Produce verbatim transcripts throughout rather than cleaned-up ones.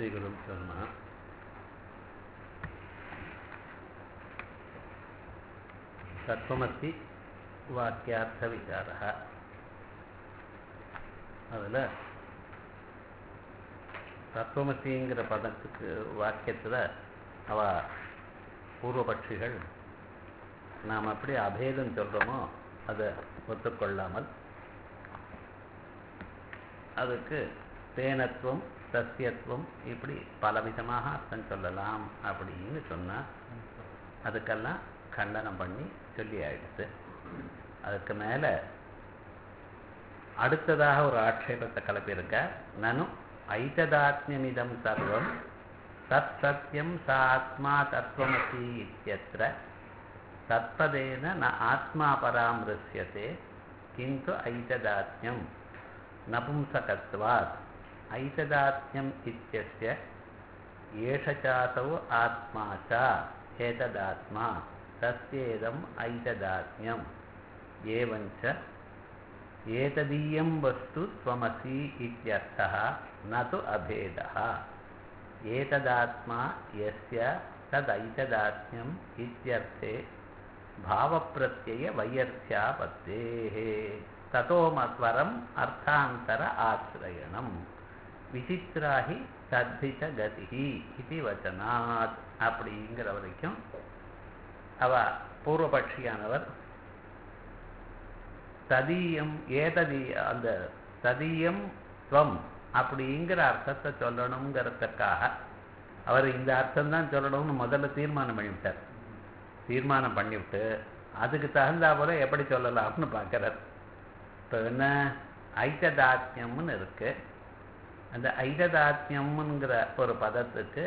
श्रीगुरुभ्यो नमः. तत्त्वमसि वाक्यार्थविचारः. அதில் தத்துவமசிங்கிற பதத்துக்கு வாக்கியத்தில் அவ பூர்வபட்சிகள் நாம் அப்படி அபேதம் சொல்கிறோமோ அதை ஒத்துக்கொள்ளாமல் அதுக்கு தேனத்துவம் சத்தியத்துவம் இப்படி பலவிதமாக அர்த்தம் சொல்லலாம் அப்படின்னு சொன்னால் அதுக்கெல்லாம் கண்டனம் பண்ணி சொல்லி ஆயிடுச்சு. அதுக்கு மேலே அடுத்ததாக ஒரு ஆட்சேபத்தை கலப்பியிருக்க. நனு ஐததாத்மியமிதம் சர்வம் தத் சத்தியம் ச ஆத்மா தத்துவமசி இத்யத்ர தத்பதேன ந ஆத்மா பராமృశ్యతే கிந்து ஐததாத்மியம் நபும்சகத்வாத் ஐததாத்மியம் இத்யஸ்ய ஏஷ சாசௌ ஆத்மா ச ஏததாத்மா தஸ்யேதம் ஐததாத்மியம் ஏவஞ்ச ஏததீயம் வஸ்து த்வமசி இத்யர்த்தः ந து அபேதः ஏததாத்மா யஸ்ய ததைததாத்மியம் இத்யர்த்தே பாவப்பிரத்யய வையர்த்யாபத்தேः ததோமஸ்வரம் அர்த்தாந்தர ஆசிரயணம் விசித்ராஹி தத்தித கதிஹி இது வச்சனாத். அப்படிங்கிற வரைக்கும் அவ பூர்வபட்சியானவர் ததீயம் ஏததி அந்த ததீயம் துவம் அப்படிங்கிற அர்த்தத்தை சொல்லணுங்கிறதுக்காக அவர் இந்த அர்த்தம்தான் சொல்லணும்னு முதல்ல தீர்மானம் பண்ணிவிட்டார். தீர்மானம் பண்ணிவிட்டு அதுக்கு தகுந்தா போல எப்படி சொல்லலாம்னு பார்க்குறார். இப்போ என்ன ஐததாத்மியம்னு இருக்கு. அந்த ஐததாத்மியம்ங்கிற ஒரு பதத்துக்கு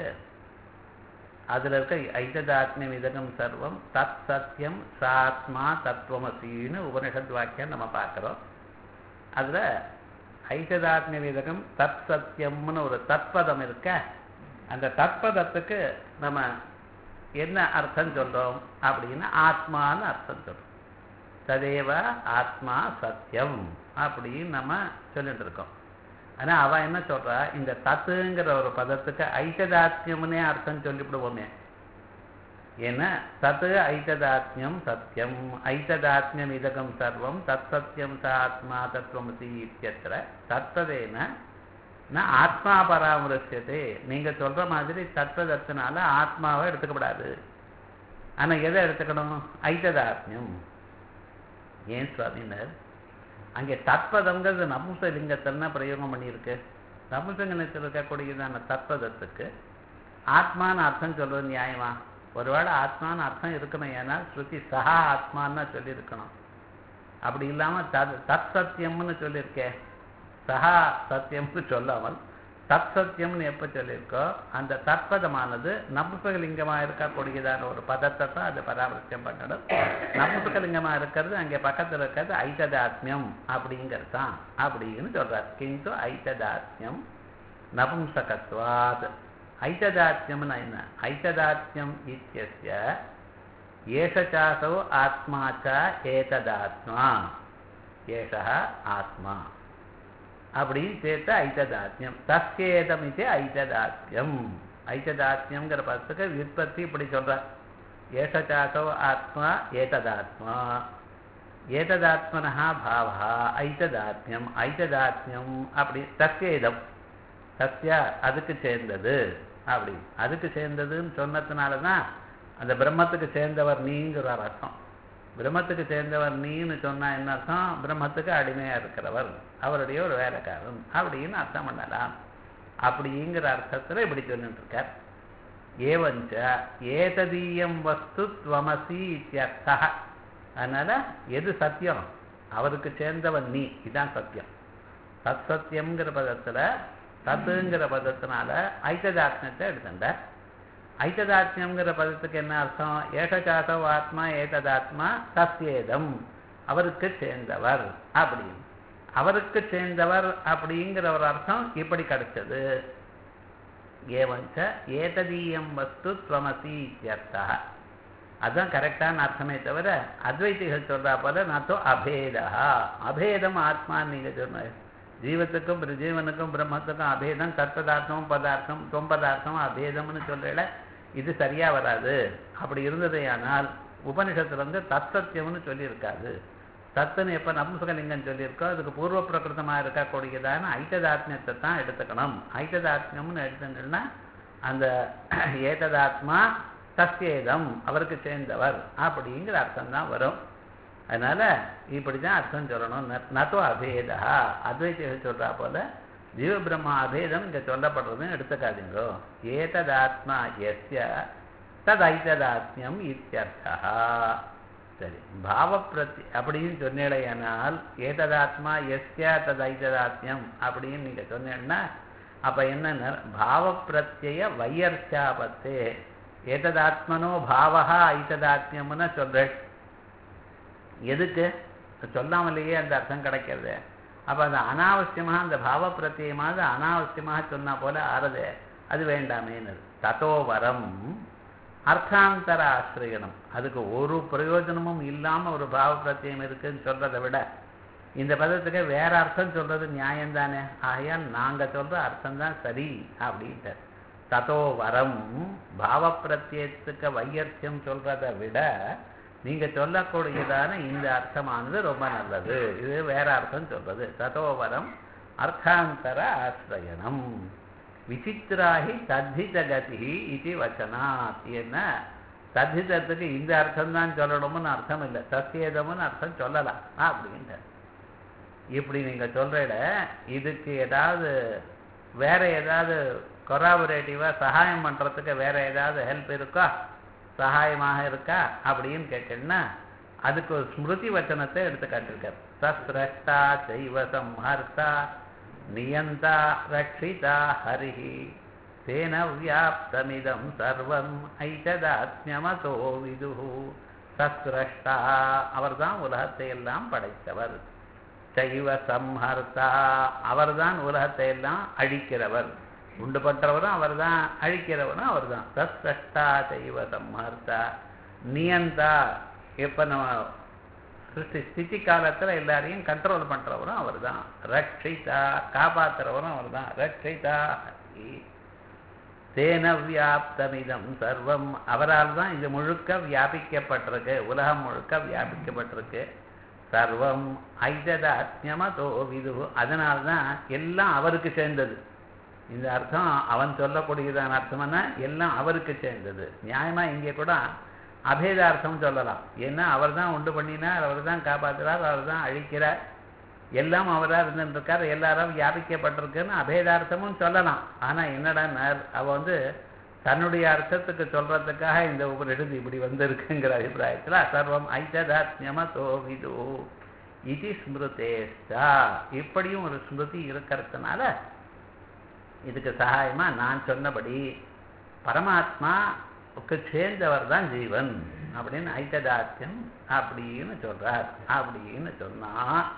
அதில் இருக்க ஐததாத்மியம் இதகம் சர்வம் தத் சத்தியம் சாத்மா தத்துவமசின்னு உபனிஷத் வாக்கியம் நம்ம பார்க்குறோம். அதில் ஐததாத்மிய விதகம் தத் சத்தியம்னு ஒரு தத்பதம் இருக்க. அந்த தத்பதத்துக்கு நம்ம என்ன அர்த்தம் சொல்கிறோம் அப்படின்னா ஆத்மான்னு அர்த்தம் சொல்கிறோம். ததேவ ஆத்மா சத்தியம் அப்படின்னு நம்ம சொல்லிட்டு இருக்கோம். ஆனால் அவன் என்ன சொல்கிறா, இந்த தத்துங்கிற ஒரு பதத்துக்கு ஐததாத்மியம்னே அர்த்தம் சொல்லிவிடுவோமே. ஏன்னா தத்து ஐததாத்மியம் சத்தியம் ஐததாத்மியம் இதகம் சர்வம் தத் சத்தியம் ச ஆத்மா தத்துவமசி இத்யத்ர தத்பதேன ந ஆத்மா பராமృశ్యతే. நீங்கள் சொல்கிற மாதிரி தத்பதத்தினால ஆத்மாவை எடுத்துக்கப்படாது. ஆனால் எதை எடுத்துக்கணும்? ஐததாத்மியம். ஏன் சுவாமினர் அங்கே தத்பதங்கிறது நபும்சலிங்கத்தில்னா பிரயோகம் பண்ணியிருக்கு. நபும்சலிங்கத்தில் இருக்கக்கூடியதான தத்பதத்துக்கு ஆத்மான்னு அர்த்தம் சொல்வது நியாயமா? ஒருவேளை ஆத்மான்னு அர்த்தம் இருக்கணும். ஏன்னா ஸ்ருதி சஹா ஆத்மான்னு சொல்லியிருக்கணும். அப்படி இல்லாமல் தத் தத் சத்தியம்னு சொல்லியிருக்கே. சஹா சத்தியம்னு சொல்லாமல் தத் சத்தியம்னு எப்போ சொல்லியிருக்கோ அந்த தற்பதமானது நபும்சகலிங்கமாக இருக்கக்கூடியதான ஒரு பதத்தை தான் அது பராமரிச்சம் பண்ணணும். நபும்சகலிங்கமாக இருக்கிறது அங்கே பக்கத்தில் இருக்கிறது ஐததாத்மியம் அப்படிங்கிறது தான் அப்படின்னு சொல்கிறார். கிந்து ஐததாத்மியம் நபும்சகத்வாத். ஐததாத்மியம்னா என்ன? ஐததாத்மியம் இத்யஸ்ய ஏஷ சாசௌ ஆத்மா ச ஏததாத்மா ஏஷः ஆத்மா அப்படின்னு சேர்த்து ஐததாத்மியம் தஸ்யேதம் இது ஐததாத்மியம். ஐததாத்மியம்ங்கிற பதத்துக்கு விற்பத்தி இப்படி சொல்கிறார். ஏஷ சாசௌ ஆத்மா ஏததாத்மா ஏததாத்மனஹா பாவா ஐததாத்மியம் ஐததாத்மியம் அப்படி தஸ்யேதம் தஸ்ய அதுக்கு சேர்ந்தது அப்படி அதுக்கு சேர்ந்ததுன்னு சொன்னதுனால தான் அந்த பிரம்மத்துக்கு சேர்ந்தவர் நீங்கிற அர்த்தம். பிரம்மத்துக்கு சேர்ந்தவர் நீன்னு சொன்னால் என்ன அர்த்தம்? பிரம்மத்துக்கு அடிமையாக இருக்கிறவர், அவருடைய ஒரு வேலைக்காரன் அப்படின்னு அர்த்தம் பண்ணலாம். அப்படிங்கிற அர்த்தத்தில் இப்படி சொல்லிட்டு இருக்கார். ஏவஞ்ச ஏததீயம் வஸ்து த்வமசி இத்யர்த்தः. அதனால் எது சத்தியம்? அவருக்கு சேர்ந்தவன் நீ, இதான் சத்தியம். தத் சத்தியம்ங்கிற பதத்தில் தத்துங்கிற பதத்தினால ஐததாத்மியத்தை எடுத்துட்ட. ஐததாத்மியம்ங்கிற பதத்துக்கு என்ன அர்த்தம்? ஏஷசாசௌ ஆத்மா ஏததாத்மா தஸ்யேதம் அவருக்கு சேர்ந்தவர் அப்படின்னு. அவருக்கு சேர்ந்தவர் அப்படிங்கிற ஒரு அர்த்தம் இப்படி கிடைச்சது. ஏவஞ்ச ஏததீயம் வஸ்து த்வமசி இத்யர்த்தः. அதுதான் கரெக்டான அர்த்தமே தவிர அத்வைதிகள் சொல்றா போல நான் தோ அபேதா அபேதம் ஆத்மான்னு நீங்க சொன்ன ஜீவத்துக்கும் ஜீவனுக்கும் பிரம்மத்துக்கும் அபேதம், தத்பதார்த்தமும் பதார்த்தம் தொம்பதார்த்தம் அபேதம்னு சொல்றேல, இது சரியா வராது. அப்படி இருந்ததேயானால் உபனிஷத்துல வந்து தத்சத்தியம்னு சொல்லியிருக்காது. தத்துன்னு எப்ப நபும்சகலிங்கம் சொல்லியிருக்கோ அதுக்கு பூர்வ பிரகிருதமா இருக்கக்கூடியதான ஐததாத்மியத்தை தான் எடுத்துக்கணும். ஐததாத்மியம்னு எடுத்துட்டோம்னா அந்த ஏததாத்மா தஸ்யேதம் அவருக்கு சேர்ந்தவர் அப்படிங்கிற அர்த்தம் தான் வரும். அதனால இப்படிதான் அர்த்தம் சொல்லணும். நதோ அபேதா அத்வைத்திய சொல்றா போல ஜீவ பிரம்மா அபேதம் இங்க சொல்லப்படுறதுன்னு எடுத்துக்காதீங்கோ. ஏததாத்மா எஸ்ய ததைததாத்மியம் இத்தியர்த்தா. சரி, பாவப்பிரத்தி அப்படின்னு சொன்னேடையானால் ஏததாத்மா எஸ்ய ததைததாத்மியம் அப்படின்னு நீங்க சொன்னேன்னா அப்ப என்னன்னா பாவப்பிரத்யய வையர்ச்சாபத்தே ஏததாத்மனோ பாவஹா ஐததாத்மியம்னு சொல்றேன். எதுக்கு சொல்லாமலேயே அந்த அர்த்தம் கிடைக்கிறது. அப்ப அது அனாவசியமாக அந்த பாவ பிரத்தியமாக அனாவசியமாக சொன்னா போல ஆறுது, அது வேண்டாமேன்னு. ததோ வரம் அர்த்தாந்தர ஆசிரியனம், அதுக்கு ஒரு பிரயோஜனமும் இல்லாம ஒரு பாவ பிரத்தியம் இருக்குன்னு சொல்றதை விட இந்த பதத்துக்கு வேற அர்த்தம் சொல்றது நியாயம்தானே. ஆகையால் நாங்க சொல்ற அர்த்தம் தான் சரி அப்படின்ட்டு. ததோ வரம் பாவ பிரத்தியத்துக்கு வையர்த்தியம் சொல்றதை விட நீங்க சொல்லக்கூடியதான இந்த அர்த்தமானது ரொம்ப நல்லது. இது வேற அர்த்தம் சொல்றது. ததோவரம் அர்த்தாந்தர ஆசிரயணம் விசித்திராகி தத்தித கதி இது வச்சனாத். என்ன தத்திதத்துக்கு இந்த அர்த்தம் தான் சொல்லணும்னு அர்த்தம் இல்லை, சத்தியதம்னு அர்த்தம் சொல்லலாம் அப்படின்ட்டு. இப்படி நீங்க சொல்ற இதுக்கு ஏதாவது வேற ஏதாவது கொராபரேட்டிவா சகாயம் பண்றதுக்கு வேற ஏதாவது ஹெல்ப் இருக்கா, சகாயமாக இருக்கா அப்படின்னு கேட்டேன்னா அதுக்கு ஒரு ஸ்மிருதி வச்சனத்தை எடுத்து காட்டிருக்கார். சஸ்ரஷ்டா செய்வ சம்ஹர்த்தா நியந்தா ரக்ஷிதா ஹரிஹி தேன வியாப்தமிதம் சர்வம் ஐததாத்மியமதோ விதுஹு. சஸ்ரஷ்டா அவர்தான் உலகத்தை எல்லாம் படைத்தவர். செய்வ சம்ஹர்த்தா அவர்தான் உலகத்தை எல்லாம் அழிக்கிறவர். உண்டு பண்றவரும் அவர் தான், அழிக்கிறவரும் அவர் தான். சஸ்ரஷ்டா செய்வ சம்ஹர்த்தா நியந்தா எப்ப நம்ம சிருஷ்டி ஸ்திதி காலத்துல எல்லாரையும் கண்ட்ரோல் பண்றவரும் அவர் தான். ரக்ஷிதா காப்பாத்துறவரும் அவர் தான். ரக்ஷிதா தேன வியாப்தமிதம் சர்வம் அவரால் தான் இது முழுக்க வியாபிக்கப்பட்டிருக்கு, உலகம் முழுக்க வியாபிக்கப்பட்டிருக்கு. சர்வம் ஐததாத்மியமதோ விது அதனால்தான் எல்லாம் அவருக்கு சேர்ந்தது. இந்த அர்த்தம் அவன் சொல்லக்கூடியதான அர்த்தம்னா எல்லாம் அவருக்கு சேர்ந்தது. நியாயமா இங்கே கூட அபேதார்த்தம் சொல்லலாம். ஏன்னா அவர் தான் உண்டு பண்ணினார், அவர் தான் காப்பாற்றுறார், அவர் தான் அழிக்கிறார், எல்லாம் அவரா இருந்துருக்கார், எல்லாரும் வியாபிக்கப்பட்டிருக்குன்னு அபேதார்த்தமும் சொல்லலாம். ஆனா என்னடா அவ வந்து தன்னுடைய அர்த்தத்துக்கு சொல்றதுக்காக இந்த உபநிஷத்து இப்படி வந்திருக்குங்கிற அபிப்பிராயத்துல சர்வம் ஐததாத்மியமதோ விது இது ஸ்மிருதேஷ்டா இப்படியும் ஒரு ஸ்மிருதி இருக்கிறதுனால இதுக்கு சகாயமா நான் சொன்னபடி பரமாத்மாவுக்கு சேர்ந்தவர் தான் ஜீவன் அப்படின்னு ஐததாத்யம் அப்படின்னு சொல்றார். அப்படின்னு சொன்னா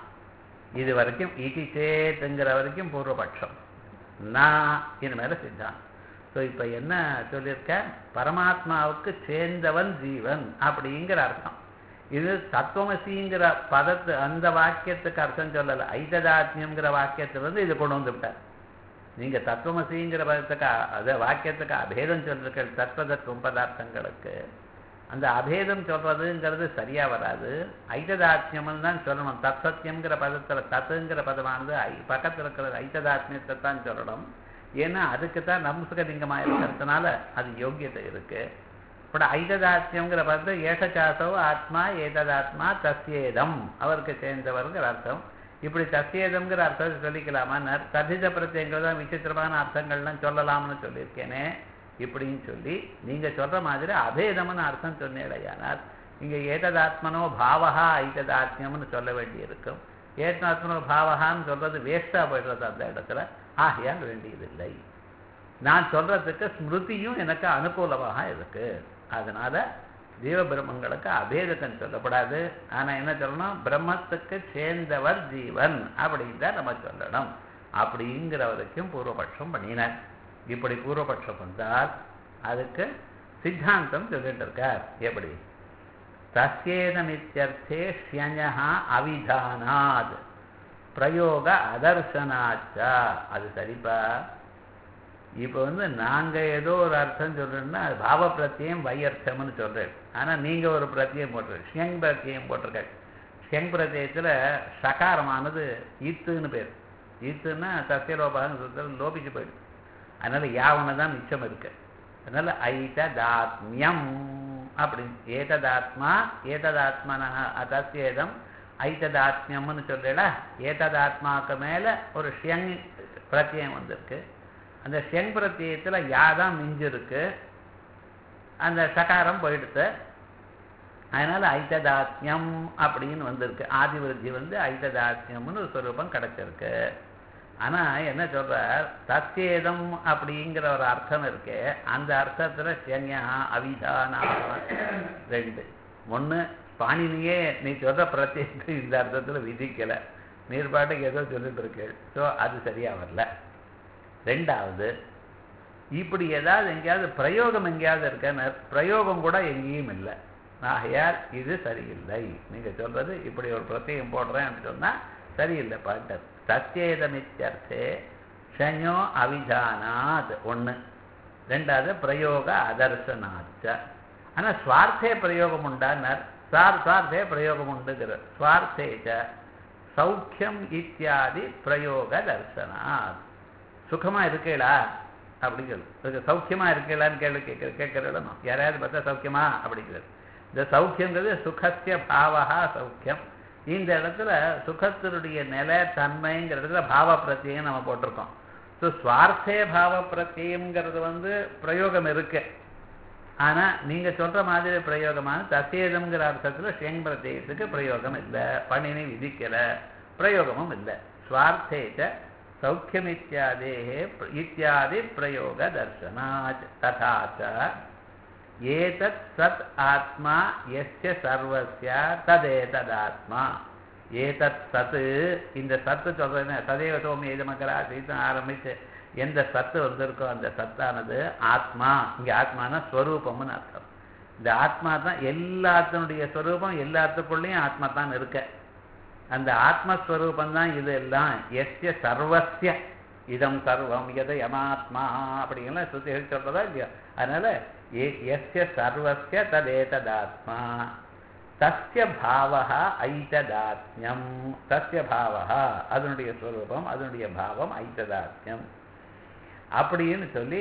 இது வரைக்கும் இதி சேத்துங்கிற வரைக்கும் பூர்வபட்சம். நான் இனிமேல சித்தாந்தம். ஸோ இப்போ என்ன சொல்லியிருக்க, பரமாத்மாவுக்கு சேர்ந்தவன் ஜீவன் அப்படிங்கிற அர்த்தம். இது தத்துவமசிங்கிற பதத்து அந்த வாக்கியத்துக்கு அர்த்தம் சொல்லலை, ஐததாத்மியம்ங்கிற வாக்கியத்திலிருந்து இது கொண்டு வந்து விட்டார். நீங்க தத்துவமசிங்கிற பதத்துக்கு அத வாக்கியத்துக்கு அபேதம் சொல்லிருக்க தத்துவதத்துவம் பதார்த்தங்களுக்கு அந்த அபேதம் சொல்றதுங்கிறது சரியா வராது. ஐததாத்மியம் தான் சொல்லணும். தத்சத்தியம்ங்கிற பதத்துல தத்துங்கிற பதமானது பக்கத்தில் இருக்கிற ஐததாத்மியத்தை தான் சொல்லணும். ஏன்னா அதுக்கு தான் நம்சுகலிங்கமாக இருக்கிறதுனால அது யோக்கியத்தை இருக்கு. இப்ப ஐததாத்மியம்ங்கிற பதத்தை ஏஷசாசோ ஆத்மா ஏததாத்மா தஸ்யேதம் அவருக்கு சேர்ந்தவருங்கிற அர்த்தம். இப்படி தஸ்யேதம்ங்கிற அர்த்தத்தை சொல்லிக்கலாமா? ததித பிரத்யங்கள் தான் விசித்திரமான அர்த்தங்கள்லாம் சொல்லலாம்னு சொல்லியிருக்கேனே. இப்படின்னு சொல்லி நீங்க சொல்ற மாதிரி அபேதம்னு அர்த்தம் சொன்னேடையானால் இங்க ஏததாத்மனோ பாவகா ஐததாத்மியம்னு சொல்ல வேண்டி இருக்கும். ஏததாத்மனோ பாவகான்னு சொல்றது வேஸ்டா போயிடுறது அந்த இடத்துல. ஆகையால் வேண்டியதில்லை. நான் சொல்றதுக்கு ஸ்மிருதியும் எனக்கு அனுகூலமாக இருக்கு. அதனால ஜீவ பிரம்மங்களுக்கு அபேதத்தன் சொல்லப்படாது. ஆனா என்ன சொல்லணும், பிரம்மத்துக்கு சேர்ந்தவர் ஜீவன் அப்படின்னு தான் நம்ம சொல்லணும். அப்படிங்கிற வரைக்கும் பூர்வபட்சம் பண்ணினார். இப்படி பூர்வபட்சம் வந்தால் அதுக்கு சித்தாந்தம் சொல்லிட்டு இருக்கார். எப்படி தஸ்யேதமித்யர்த்தே ஷ்யஞஹ அவிதானாத் பிரயோக அதர்சனாச்சா. அது சரிப்பா. இப்போ வந்து நாங்கள் ஏதோ ஒரு அர்த்தம் சொல்கிறோம்னா அது பாவ பிரத்தியம் வையர்த்தம்னு சொல்கிறேன். ஆனால் நீங்கள் ஒரு பிரத்தியம் போட்டிருக்க, ஷியங் பிரத்தியம் போட்டிருக்க. ஷியங் பிரத்தியத்தில் சகாரமானது ஈத்துன்னு பேர். ஈத்துன்னா சத்தியலோபான்னு சொல்கிறது லோபிச்சு போயிடும். அதனால் யாவனை தான் மிச்சம் இருக்கு. அதனால் ஐததாத்மியம் அப்படின்னு ஏததாத்மா ஏததாத்மனா தஸ்யேதம் ஐததாத்மியம்னு சொல்கிறேடா. ஏததாத்மாவுக்கு மேலே ஒரு ஷியங் பிரத்தியம் வந்திருக்கு. அந்த ஷெங் பிரத்தியத்தில் யாதான் மிஞ்சிருக்கு, அந்த சகாரம் போயிடுத்து. அதனால் ஐததாத்மியம் அப்படின்னு வந்திருக்கு. ஆதிவிருத்தி வந்து ஐததாத்மியம்னு ஒரு ஸ்வரூபம் கிடைச்சிருக்கு. ஆனால் என்ன சொல்கிறார், தத்யேதம் அப்படிங்கிற ஒரு அர்த்தம் இருக்கு. அந்த அர்த்தத்தில் ஷெங்யா அவிதானா ரெண்டு. ஒன்று பாணினியே நீ சொல்கிற பிரத்யேகத்தை இந்த அர்த்தத்தில் விதிக்கலை, நீர்பாட்டுக்கு ஏதோ சொல்லிட்டு இருக்கு. ஸோ அது சரியாக வரல. ரெண்டாவது, இப்படி ஏதாவது எங்கேயாவது பிரயோகம் எங்கேயாவது இருக்கன்னு, பிரயோகம் கூட எங்கேயும் இல்லை. ஆகையால் இது சரியில்லை. நீங்கள் சொல்கிறது இப்படி ஒரு பிரத்யேகம் போடுறேன் அப்படின்னு சொன்னால் சரியில்லை பாட்டர். சத்யேதமித்யர்த்தே ஷஞோ அவிதானாத் ஒன்று. ரெண்டாவது பிரயோக அதர்சனாச்ச. ஆனால் ஸ்வார்த்தே பிரயோகம் உண்டானார். சார் சுவார்த்தே பிரயோகம் உண்டுங்கிற ஸ்வார்த்தேச்ச சௌக்கியம் இத்தியாதி பிரயோக தர்சனாத். சுகமாக இருக்கேளா அப்படிங்கிறது, சௌக்கியமாக இருக்கலான்னு கேள்வி கேட்க கேட்கறோம். யாராவது பார்த்தா சௌக்கியமா அப்படிங்கிறது. இந்த சௌக்கியங்கிறது சுகத்திய பாவா சௌக்கியம். இந்த இடத்துல சுகத்தினுடைய நிலை தன்மைங்கிறதுல பாவ பிரத்தியம் நம்ம போட்டிருக்கோம். ஸோ சுவார்த்தே பாவ பிரத்தியம்ங்கிறது வந்து பிரயோகம் இருக்கு. ஆனால் நீங்கள் சொல்கிற மாதிரி பிரயோகமான தசேதம்ங்கிற அர்த்தத்தில் ஷெங் பிரத்தியத்துக்கு பிரயோகம் இல்லை, பணினி விதிக்கலை, பிரயோகமும் இல்லை. ஸ்வார்த்தேச்ச சௌக்கியம் இத்தியாதே இத்தியாதி பிரயோக தர்சனாத். ததா ச ஏதத் சத் ஆத்மா யஸ்ய சர்வஸ்ய ததேததாத்மா. ஏதத் சத்து, இந்த சத்து சொல்றேன்னு சதேவ சோமி எதமகரா சீத்தம் ஆரம்பிச்சு எந்த சத்து வந்திருக்கோ அந்த சத்தானது ஆத்மா. இங்கே ஆத்மானா ஸ்வரூபம்னு அர்த்தம். இந்த ஆத்மா தான் எல்லாத்தினுடைய ஸ்வரூபம், எல்லாத்துக்குள்ளேயும் ஆத்மா தான் இருக்க. அந்த ஆத்மஸ்வரூபந்தான் இது எல்லாம். எஸ்ய சர்வஸ்ய இதம் சர்வம் எதை யமாத்மா அப்படிங்கலாம் சுத்தி சொல்றதா இல்லையா. அதனால எஸ்ய சர்வஸ்ய ததேததாத்மா தஸ்ய பாவஹா ஐததாத்மியம். தஸ்ய பாவஹா அதனுடைய ஸ்வரூபம், அதனுடைய பாவம் ஐததாத்மியம் அப்படின்னு சொல்லி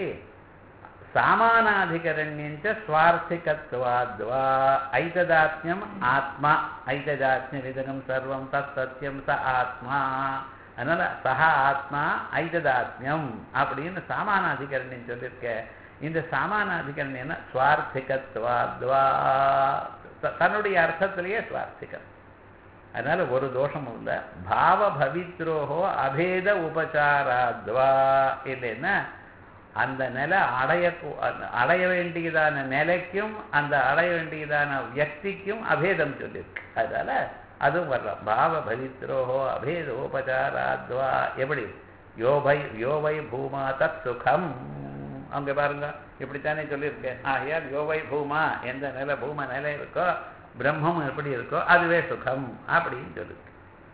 சாமானாதிகரண்யஞ்ச ஸ்வார்த்திகத்வாத்வா ஐததாத்மியம் ஆத்மா. ஐததாத்மியம் இதகம் சர்வம் தத் சத்தியம் ச ஆத்மா. அதனால சஹ ஆத்மா ஐததாத்மியம் அப்படின்னு சாமானாதிகரண்யம் சொல்லியிருக்க. இந்த சாமானாதிகரண்யம்னா ஸ்வார்த்திகத்வாத்வா, தன்னுடைய அர்த்தத்திலேயே ஸ்வார்த்திகம். அதனால ஒரு தோஷமும் இல்லை. பாவ பவித்ரோஹோ அபேத உபசாராத்வா இல்லைன்னா அந்த நிலை அடைய அடைய வேண்டியதான நிலைக்கும் அந்த அடைய வேண்டியதான வியக்திக்கும் அபேதம் சொல்லியிருக்கு. அதனால அதுவும் வரலாம். பாவ பவித்ரோஹோ அபேதோபசாராத்வா. எப்படி யோவை யோவை பூமா தத் சுகம். அங்கே பாருங்க இப்படித்தானே சொல்லியிருக்கேன். ஆகையால் யோவை பூமா எந்த நிலை பூம நிலை இருக்கோ பிரம்மம் எப்படி இருக்கோ அதுவே சுகம் அப்படின்னு சொல்லியிருக்கு.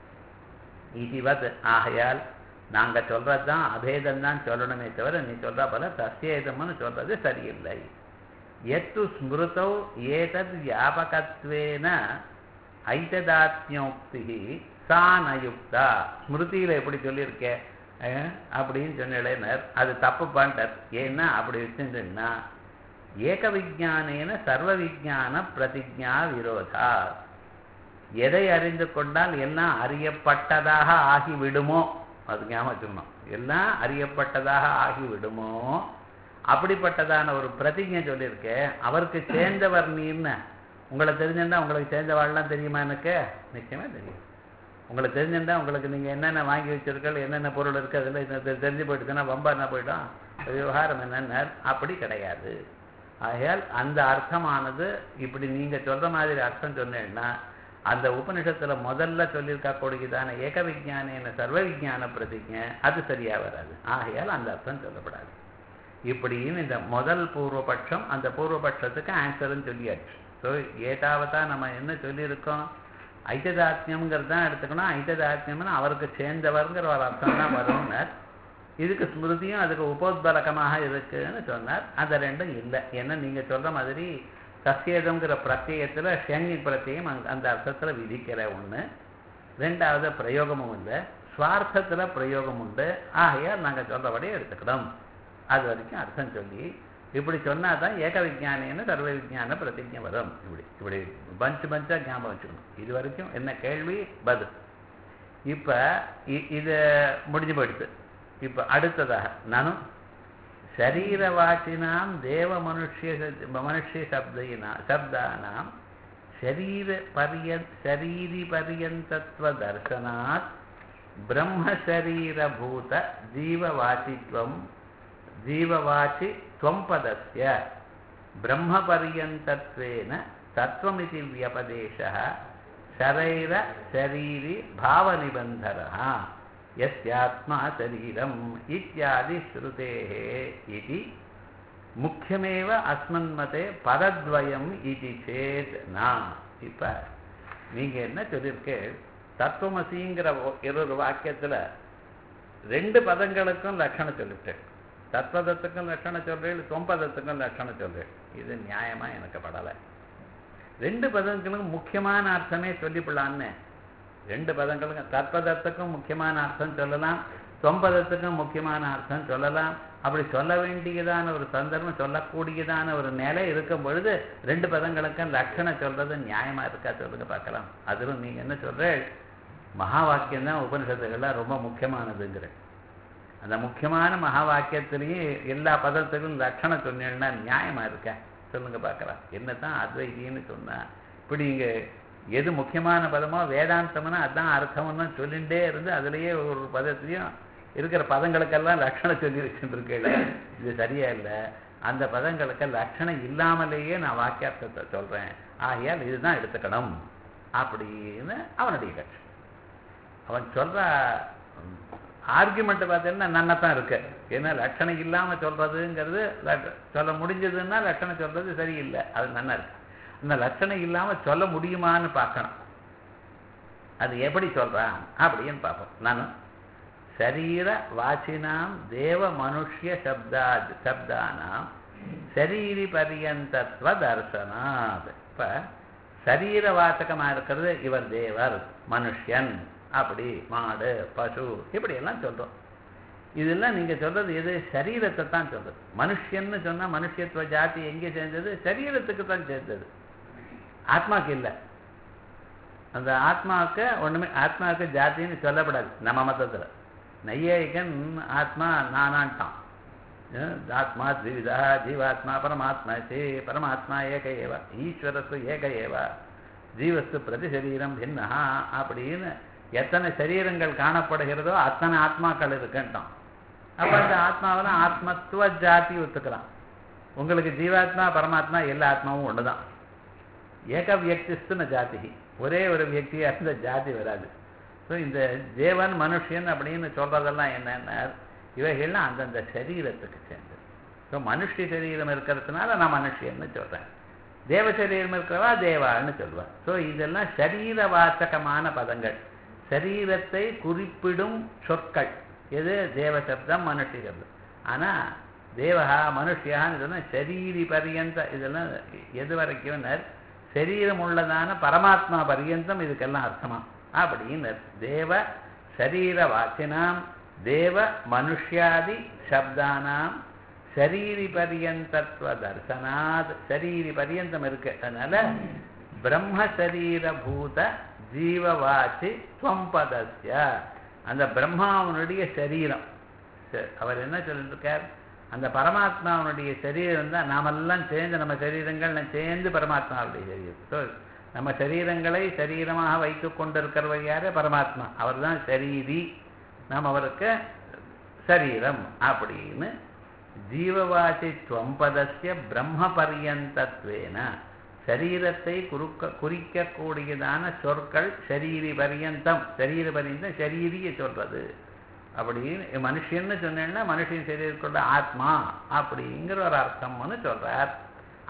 இதுவத் ஆகையால் நாங்கள் சொல்கிறது தான் அபேதம் தான் சொல்லணுமே தவிர நீ சொல்கிற போல தஸ்யேதம்னு சொல்கிறது சரியில்லை. எத்து ஸ்மிருதௌ ஏதத் வியாபகத்வேன ஐததாத்மியோக்தி சா நயுக்தா. ஸ்மிருதியில் எப்படி சொல்லியிருக்கே அப்படின்னு சொன்னேனர், அது தப்பு பண்ணிட்டார். ஏன்னா அப்படி வச்சுருந்தா ஏக விஜானேன சர்வ விஜான பிரதிஜா விரோதா. எதை அறிந்து கொண்டால் எல்லாம் அறியப்பட்டதாக ஆகிவிடுமோ, அது ஞாபகம் வச்சுக்கணும். எல்லாம் அறியப்பட்டதாக ஆகிவிடுமோ அப்படிப்பட்டதான ஒரு பிரதிஜை சொல்லியிருக்கேன். அவருக்கு சேர்ந்தவர் நீன்னு உங்களை தெரிஞ்சுட்டா உங்களுக்கு சேர்ந்தவாள்லாம் தெரியுமா? எனக்கு நிச்சயமா தெரியும். உங்களுக்கு தெரிஞ்சுட்டா உங்களுக்கு நீங்கள் என்னென்ன வாங்கி வச்சிருக்கீங்க, என்னென்ன பொருள் இருக்குது, அதில் தெரிஞ்சு போயிட்டுதுன்னா வம்பா என்ன போயிடும், விவகாரம் என்னென்ன அப்படி கிடையாது. ஆகையால் அந்த அர்த்தமானது இப்படி நீங்கள் சொல்கிற மாதிரி அர்த்தம் சொன்னேன்னா அந்த உபனிஷத்தில் முதல்ல சொல்லியிருக்கக்கூடியதான ஏக விஜான சர்வ விஜான பிரதிஜை அது சரியாக வராது. ஆகையால் அந்த அர்த்தம் சொல்லப்படாது. இப்படின்னு இந்த முதல் பூர்வபட்சம் அந்த பூர்வபட்சத்துக்கு ஆன்சர்ன்னு சொல்லியாச்சு. ஸோ ஏதாவதா நம்ம என்ன சொல்லியிருக்கோம், ஐததாத்மியம்ங்கிறது தான் எடுத்துக்கணும். ஐததாத்மியம்னு அவருக்கு சேர்ந்தவர்ங்கிற ஒரு அர்த்தம் தான் வரும்னார். இதுக்கு ஸ்மிருதியும் அதுக்கு உபோத்பலகமாக இருக்குன்னு சொன்னார். அந்த ரெண்டும் இல்லை. ஏன்னா நீங்கள் சொல்கிற மாதிரி சஸ்யேதங்கிற பிரத்யத்தில் ஷங்கி பிரத்யம் அந்த அர்த்தத்தில் விதிக்கிற ஒன்று. ரெண்டாவது பிரயோகமும் இல்லை, ஸ்வார்த்தத்தில் பிரயோகம் உண்டு. ஆகையால் நாங்கள் சொல்கிறபடி எடுத்துக்கணும். அது வரைக்கும் அர்த்தம் சொல்லி இப்படி சொன்னால் தான் ஏக விஜானின்னு சர்வ விஜான பிரதிஜை வரும். இப்படி இப்படி பஞ்சு பஞ்சாக ஞாபகம் வச்சுக்கணும். இது வரைக்கும் என்ன கேள்வி பதில். இப்போ இது முடிஞ்சு போயிடுது. இப்போ அடுத்ததாக நானும் சரீரவாச்சினாம் தேவ மனுஷ்ய மனுஷ்ய சப்தினா சப்தானாம் शरीर पर्यंत शरीरी पर्यंतत्व दर्शनात् ब्रह्म शरीर भूत जीववाचित्वं जीववाचि त्वं पदस्य ब्रह्म पर्यंतत्वेन तत्वमिति व्यपदेशः शरीर शरीरी भाव निबन्धनः यस्यात्मा शरीरम् इत्यादि श्रुतेः इति मुख्यमेव अस्मन्मते पदद्वयम् इति चेत् ना. இப்போ நீங்கள் என்ன சொல்லியிருக்கேள், தத்துவமசிங்கிற ஒரு வாக்கியத்தில் ரெண்டு பதங்களுக்கும் லட்சணம் சொல்லிவிட்டேன். தத்வதத்துக்கும் லட்சணம் சொல்கிறேன், தொம்பதத்துக்கும் லட்சணம் சொல்கிறேன். இது நியாயமாக எனக்கு படலை. ரெண்டு பதங்களுக்கும் முக்கியமான அர்த்தமே சொல்லிவிடலான்னு. ரெண்டு பதங்களுக்கும் தத்வதத்துக்கும் முக்கியமான அர்த்தம் சொல்லலாம், தொம்பதத்துக்கும் முக்கியமான அர்த்தம் சொல்லலாம். அப்படி சொல்ல வேண்டியதான ஒரு சந்தர்ப்பம், சொல்லக்கூடியதான ஒரு நிலை இருக்கும் பொழுது ரெண்டு பதங்களுக்கும் லட்சணம் சொல்றது நியாயமா இருக்கா சொல்லுங்க பார்க்கலாம். அதிலும் நீங்க என்ன சொல்ற, மகா வாக்கியம் தான் உபனிஷத்துக்கள்லாம் ரொம்ப முக்கியமானதுங்கிற அந்த முக்கியமான மகா வாக்கியத்திலையும் எல்லா பதத்துக்கும் லட்சணம் சொன்னீங்கன்னா நியாயமா இருக்கா சொல்லுங்க பார்க்கலாம். என்னதான் அத்வைதின்னு சொன்னா இப்படி இங்க எது முக்கியமான பதமோ வேதாந்தம்னா அதுதான் அர்த்தம்னு சொல்லிகிட்டே இருந்து அதுலேயே ஒரு பதத்திலையும் இருக்கிற பதங்களுக்கெல்லாம் லட்சணம் சொல்லி வச்சுருக்கேன். இது சரியா இல்லை. அந்த பதங்களுக்கு லட்சணம் இல்லாமலேயே நான் வாக்கியார்த்தத்தை சொல்கிறேன். ஆகையால் இதுதான் எடுத்துக்கணும் அப்படின்னு அவனுடைய கட்சி. அவன் சொல்கிற ஆர்குமெண்ட்டை பார்த்தீங்கன்னா நன்னத்தான் இருக்கு. ஏன்னா லட்சணம் இல்லாமல் சொல்கிறதுங்கிறது சொல்ல முடிஞ்சதுன்னா லட்சணம் சொல்கிறது சரியில்லை, அது நன்னா இருக்கு. அந்த லட்சணம் இல்லாமல் சொல்ல முடியுமான்னு பார்க்கணும். அது எப்படி சொல்கிறான் அப்படின்னு பார்ப்போம். நான் शरीर वाचिनां देव मनुष्य शब्दा शब्दानां शरीरी पर्यंतत्व दर्शनात्. இப்போ சரீரவாச்சகமாக இருக்கிறது இவர் தேவர், மனுஷன், அப்படி மாடு, பசு, இப்படியெல்லாம் சொல்கிறோம். இதெல்லாம் நீங்கள் சொல்கிறது எது? சரீரத்தை தான் சொல்கிறது. மனுஷன்னு சொன்னால் மனுஷத்துவ ஜாதி எங்கே சேர்ந்தது? சரீரத்துக்கு தான் சேர்ந்தது, ஆத்மாவுக்கு இல்லை. அந்த ஆத்மாவுக்கு ஒன்றுமே ஆத்மாவுக்கு ஜாத்தின்னு சொல்லப்படாது நம்ம மதத்தில். நையாயிகன் ஆத்மா நானான்ட்டான். ஆத்மா த்விவிதா ஜீவாத்மா பரமாத்மா சே பரமாத்மா ஏக ஏவ ஈஸ்வரஸ்து ஏக ஏவ ஜீவஸ்து பிரதி சரீரம் பின்னா அப்படின்னு எத்தனை சரீரங்கள் காணப்படுகிறதோ அத்தனை ஆத்மாக்கள் இருக்குன்ட்டான். அப்போ அந்த ஆத்மாவில் ஆத்மத்துவ ஜாதி ஒத்துக்கலாம். உங்களுக்கு ஜீவாத்மா பரமாத்மா எல்லா ஆத்மாவும் ஒன்று தான். ஏக வியக்திஸ்துன ஜாதி, ஒரே ஒரு வியக்தியாக அந்த ஜாதி வராது. ஸோ இந்த தேவன் மனுஷன் அப்படின்னு சொல்கிறதெல்லாம் என்னென்ன இவைகள்லாம் அந்தந்த சரீரத்துக்கு சேர்ந்தது. ஸோ மனுஷ சரீரம் இருக்கிறதுனால நான் மனுஷன்னு சொல்கிறேன், தேவ சரீரம் இருக்கிறவா தேவான்னு சொல்லுவேன். ஸோ இதெல்லாம் சரீரவாச்சகமான பதங்கள், சரீரத்தை குறிப்பிடும் சொற்கள். எது? தேவ சப்தம், மனுஷ சப்தம். ஆனால் தேவஹா மனுஷியான்னு சொன்னால் சரீரி பரியந்த இதெல்லாம் எது வரைக்கும் சரீரம் உள்ளதான பரமாத்மா பரியந்தம் இதுக்கெல்லாம் அர்த்தமா அப்படின்னு. தேவ சரீர வாச்சினாம் தேவ மனுஷ்யாதி சப்தானாம் சரீரி பரியந்தத்வ தர்சனாத். சரீரி பரியந்தம் இருக்கு. அதனால பிரம்ம சரீர பூத ஜீவவாச்சி துவம்பதஸ்ய, அந்த பிரம்மாவனுடைய சரீரம். அவர் என்ன சொல்லிட்டு இருக்கார்? அந்த பரமாத்மாவனுடைய சரீரம் தான் நாமெல்லாம் சேர்ந்து, நம்ம சரீரங்கள் சேர்ந்து பரமாத்மாவுடைய சரீரம். ஸோ நம்ம சரீரங்களை சரீரமாக வைத்து கொண்டிருக்கிறவர் யாரு? பரமாத்மா. அவர் தான் சரீரி, நாம் அவருக்கு சரீரம் அப்படின்னு. ஜீவவாசி துவம்பதஸ்ய பிரம்ம பரியந்தத்வேன, சரீரத்தை குறுக்க குறிக்கக்கூடியதான சொற்கள் சரீரி பரியந்தம், சரீர பரியந்தம் சரீரியை சொல்றது. அப்படின்னு மனுஷன்னு சொன்னேன்னா மனுஷன் சரீரத்தோட ஆத்மா அப்படிங்கிற ஒரு அர்த்தம்னு சொல்றார்.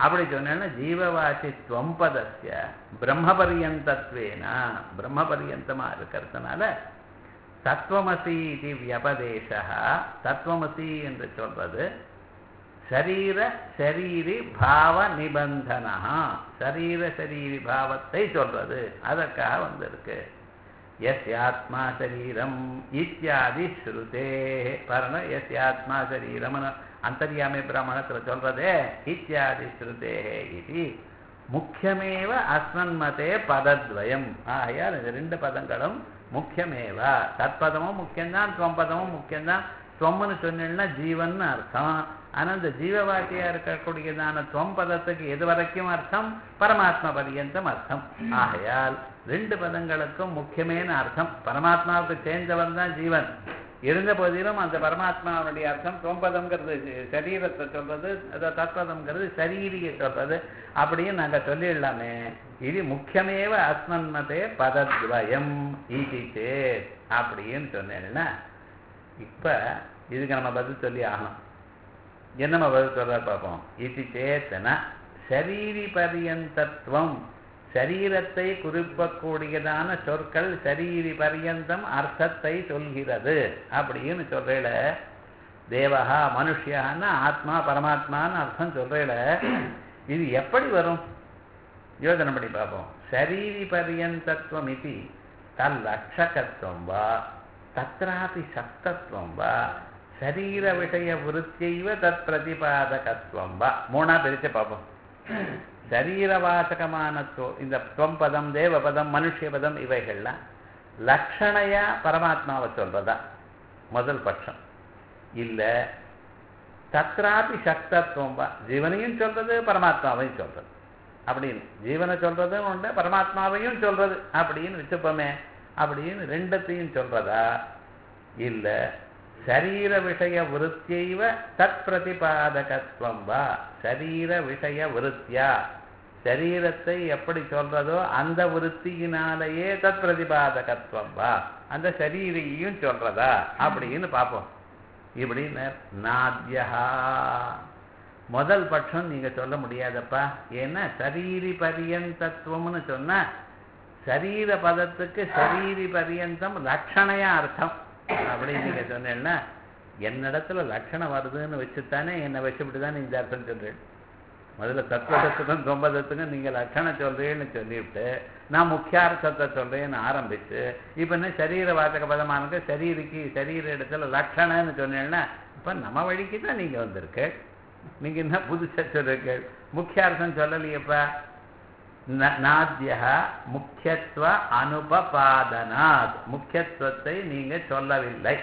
அப்படி சொன்னா ஜீவவாசி துவம்பதஸ்ய பிரம்மபரியந்தத்வேனா பிரம்மபரியந்தமா இருக்கிறதுனால தத்துவமசி இது வியபதேசா தத்துவமசி என்று சொல்றது சரீர சரீரி பாவ நிபந்தனா சரீர சரீரி பாவத்தை சொல்றது அதற்காக வந்திருக்கு யஸ்யாத்மா சரீரம் இத்தியாதி ஸ்ருதே பாருங்க யஸ்யாத்மா சரீரம் அந்தர்யாமி பிராமணத்தில் சொல்றதே இத்தியாதி ஸ்ருதே இது முக்கியமேவ அஸ்மன் மதே பதத்வயம் ஆகையால் இந்த ரெண்டு பதங்களும் முக்கியமேவ தற்பதமும் முக்கியம்தான் துவம்பதமும் முக்கியம்தான் துவம்னு சொன்னீங்கன்னா ஜீவன் அர்த்தம் ஆனால் இந்த ஜீவவாக்கியா இருக்கக்கூடியதான துவம் பதத்துக்கு எது வரைக்கும் அர்த்தம் பரமாத்மா பரியந்தம் அர்த்தம் ஆகையால் ரெண்டு பதங்களுக்கும் முக்கியமான அர்த்தம் பரமாத்மாவுக்கு சேர்ந்தவன் தான் ஜீவன் இருந்த போதிலும் அந்த பரமாத்மாவுடைய அர்த்தம் துவம்பதம்ங்கிறது சரீரத்தை சொல்றது தத்பதம்ங்கிறது சரீரியை சொல்றது அப்படின்னு நாங்கள் சொல்லிடலாமே இது முக்கியமேவ அஸ்மன்மதே பதத்வயம் இது சேத் அப்படின்னு சொன்னேன்னா இப்ப இதுக்கு நம்ம பதில் சொல்லி ஆகணும் என்னம்மா பதில் சொல்ற பார்ப்போம் இது சேத்தன சரீரி பரியந்தத்துவம் சரீரத்தை குறிப்பக்கூடியதான சொற்கள் சரீரி பரியந்தம் அர்த்தத்தை சொல்கிறது அப்படின்னு சொல்றேல தேவஹா மனுஷியான்னா ஆத்மா பரமாத்மான்னு அர்த்தம் சொல்றேல இது எப்படி வரும் யோசனை பண்ணி பார்ப்போம் சரீரி பரியந்தத்துவம் இது தல்லட்சகத்துவம் வா தத்ராபி சக்தத்துவம் வா சரீர விஷய விருத்தியைவ தத் பிரதிபாதகத்துவம் வா மூணா பிரிச்சு பார்ப்போம் சரீரவாசகமான இந்த துவம்பதம் தேவபதம் மனுஷபதம் இவைகள்லாம் லட்சணையா பரமாத்மாவை சொல்றதா முதல் பட்சம் இல்ல தத்ராபி சக்தத்துவம் வா ஜீவனையும் சொல்றது பரமாத்மாவையும் சொல்றது அப்படின்னு ஜீவனை சொல்றதும் உண்டு பரமாத்மாவையும் சொல்றது அப்படின்னு வச்சுப்போமே அப்படின்னு ரெண்டத்தையும் சொல்றதா இல்ல சரீர விஷய விருத்தியைவ தத் பிரதிபாதகத்துவம் வா சரீர விஷய விருத்தியா சரீரத்தை எப்படி சொல்றதோ அந்த விருத்தியினாலேயே தத் பிரதிபாதகத்துவம் வா அந்த சரீரையும் சொல்றதா அப்படின்னு பார்ப்போம் இப்படின்னு நாத்யா முதல் பட்சம் நீங்க சொல்ல முடியாதப்பா ஏன்னா சரீரி பரியந்தத்துவம்னு சொன்னா சரீர பதத்துக்கு சரீரி பரியந்தம் லட்சணையா அர்த்தம் அப்படின்னு நீங்க சொன்னேன்னா என்னிடத்துல லட்சணம் வருதுன்னு வச்சுத்தானே என்னை வச்சுவிட்டுதான் இந்த அர்த்தம் சொல்றேன் முதல்ல தத்துவத்துக்கும் தொம்பதத்துக்கும் நீங்க லட்சணம் சொல்றேன்னு சொல்லிவிட்டு நான் முக்கியார்த்தத்தை சொல்றேன்னு ஆரம்பிச்சு இப்ப என்ன சரீர வாசக பதமானது சரீருக்கு சரீர இடத்துல லட்சணம்னு சொன்னேன்னா இப்ப நம்ம வழிக்கு தான் நீங்க வந்திருக்கு நீங்க என்ன புதுசா சொல்றீங்க முக்கியார்த்தம் சொல்லலையப்பா நாத்யா முக்கியத்துவ அனுபபாதனாத் முக்கியத்துவத்தை நீங்க சொல்லவில்லை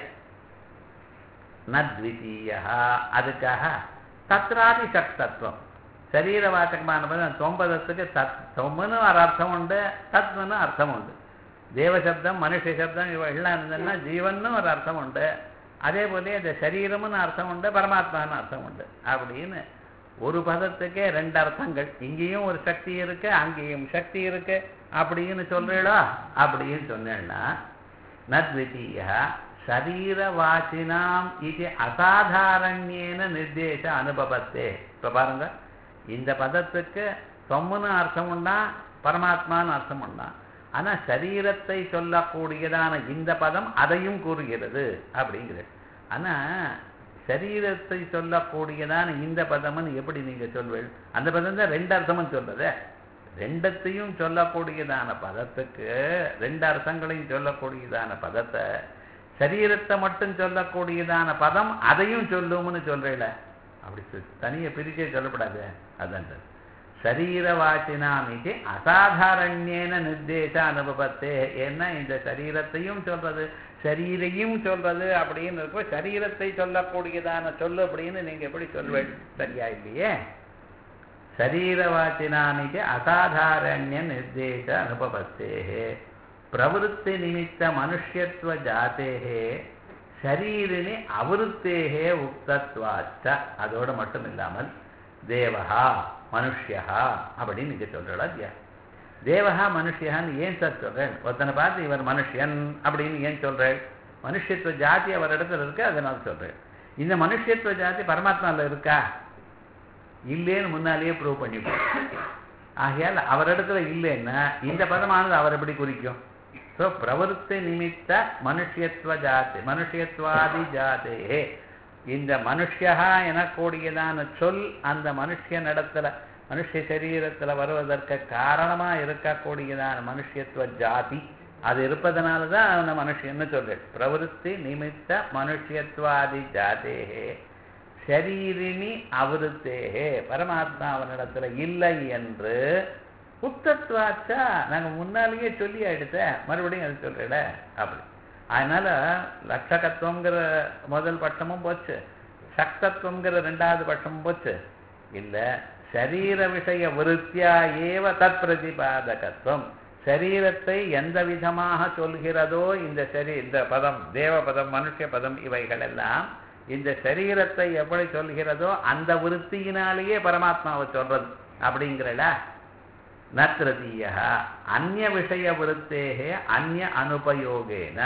நத்விதீயா அதுக்காக தத்ராதி சக்தத்துவம் சரீரவாச்சகமான தொம்பதத்துக்கு தத் தொம்முன்னு ஒரு அர்த்தம் உண்டு தத்வன்னு அர்த்தம் உண்டு தேவசப்தம் மனுஷ சப்தம் இவெல்லாம் இருந்ததுன்னா ஜீவன்னு ஒரு அர்த்தம் உண்டு அதே போல இந்த சரீரம்னு அர்த்தம் உண்டு பரமாத்மான்னு அர்த்தம் உண்டு அப்படின்னு ஒரு பதத்துக்கே ரெண்டு அர்த்தங்கள் இங்கேயும் ஒரு சக்தி இருக்கு அங்கேயும் சக்தி இருக்கு அப்படின்னு சொல்றீங்களா அப்படின்னு சொன்னேன்னா நத்விதீயா சரீரவாசினாம் இது அசாதாரண்யேன நிர்தேச அனுபவத்தே இப்ப பாருங்க இந்த பதத்துக்கு தொம்முன்னு அர்த்தம் உண்டா பரமாத்மான்னு அர்த்தம் உண்டா ஆனா சரீரத்தை சொல்லக்கூடியதான இந்த பதம் அதையும் கூறுகிறது அப்படிங்கிறது ஆனா சரீரத்தை சொல்லக்கூடியதான இந்த பதம்னு எப்படி நீங்க சொல்வீள் அந்த பதம் தான் ரெண்டு அர்த்தம்னு சொல்றது ரெண்டத்தையும் சொல்லக்கூடியதான பதத்துக்கு ரெண்டு அர்த்தங்களையும் சொல்லக்கூடியதான பதத்தை சரீரத்தை மட்டும் சொல்லக்கூடியதான பதம் அதையும் சொல்லும்னு சொல்றீல அப்படி தனியை பிரிச்சே சொல்லப்படாது அதான் சரீரவாசினாம் இது அசாதாரண்யேன நிர்தேச அனுபவத்தே ஏன்னா இந்த சரீரத்தையும் சொல்றது சரீரையும் சொல்றது அப்படின்னு இருக்கும் சரீரத்தை சொல்லக்கூடியதான சொல்லு அப்படின்னு நீங்க எப்படி சொல்வேன் சரியா இல்லையே சரீரவாசினாம் இது அசாதாரண்ய நிர்தேச அனுபவத்தே பிரவருத்தி நிமித்த மனுஷ்யத்துவ ஜாத்தேகே ஷரீரினி அவிருத்தேகே உக்தத்வாச்ச அதோடு மட்டும் இல்லாமல் தேவஹா மனுஷ்யா அப்படின்னு நீங்க சொல்றா இல்லையா தேவஹா மனுஷியான்னு ஏன் சார் சொல்றேன் ஒருத்தனை பார்த்து இவர் மனுஷன் அப்படின்னு ஏன் சொல்றேன் மனுஷத்துவ ஜாதி அவர் இடத்துல இருக்கு அதனால சொல்றேன் இந்த மனுஷத்துவ ஜாதி பரமாத்மாவில் இருக்கா இல்லைன்னு முன்னாலேயே ப்ரூவ் பண்ணிவிட்டார். ஆகையால் அவரிடத்துல இல்லைன்னா இந்த பதமானது அவர் எப்படி குறிக்கும்? ஸோ பிரவருத்தி நிமித்த மனுஷியத்துவ ஜாதி மனுஷியத்வாதி ஜாதே, இந்த மனுஷியா எனக்கூடியதான சொல் அந்த மனுஷியனிடத்துல மனுஷ சரீரத்துல வருவதற்கு காரணமா இருக்கக்கூடியதான மனுஷியத்துவ ஜாதி அது இருப்பதனால தான் அவனை மனுஷன்னு சொல்றேன். பிரவருத்தி நிமித்த மனுஷியத்வாதி ஜாதேகே ஷரீரிணி அவருத்தேகே, பரமாத்மா அவனிடத்துல இல்லை என்று உக்தத்வாச்சா நாங்கள் முன்னாலேயே சொல்லி ஆயிடுத்த, மறுபடியும் அது சொல்றேட அப்படி. அதனால லட்சகத்துவங்கிற முதல் பட்சமும் போச்சு, சக்தத்துவங்கிற ரெண்டாவது பட்சமும் போச்சு. இல்லை, சரீர விஷய விருத்தியா ஏவ தத் பிரதிபாதகத்துவம், சரீரத்தை எந்த விதமாக சொல்கிறதோ இந்த சரி இந்த பதம் தேவ பதம் மனுஷ பதம் இவைகள் எல்லாம் இந்த சரீரத்தை எப்படி சொல்கிறதோ அந்த விருத்தியினாலேயே பரமாத்மாவை சொல்றது அப்படிங்கிறல. நத்ரதீய அந்நிய விஷய விருத்தேகே அந்நிய அனுபயோகேன,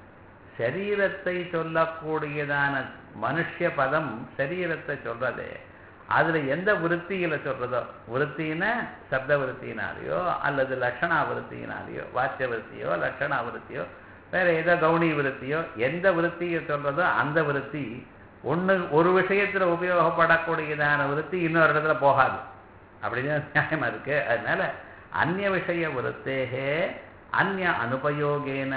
சரீரத்தை சொல்லக்கூடியதான மனுஷ பதம் சரீரத்தை சொல்றது அதுல எந்த விருத்தியில சொல்றதோ, விருத்தின்னா சப்த விருத்தினாலேயோ அல்லது லட்சணா விருத்தியினாலேயோ வாச்சிய விருத்தியோ லட்சணா விருத்தியோ வேற ஏதோ கவுனி விருத்தியோ எந்த விருத்தியை சொல்றதோ அந்த விருத்தி ஒன்று ஒரு விஷயத்துல உபயோகப்படக்கூடியதான விருத்தி இன்னொரு இடத்துல போகாது. அப்படிதான் நியாயமா இருக்கு. அதனால அந்நிய விஷய விருத்தேகே அந்நிய அனுபயோகேன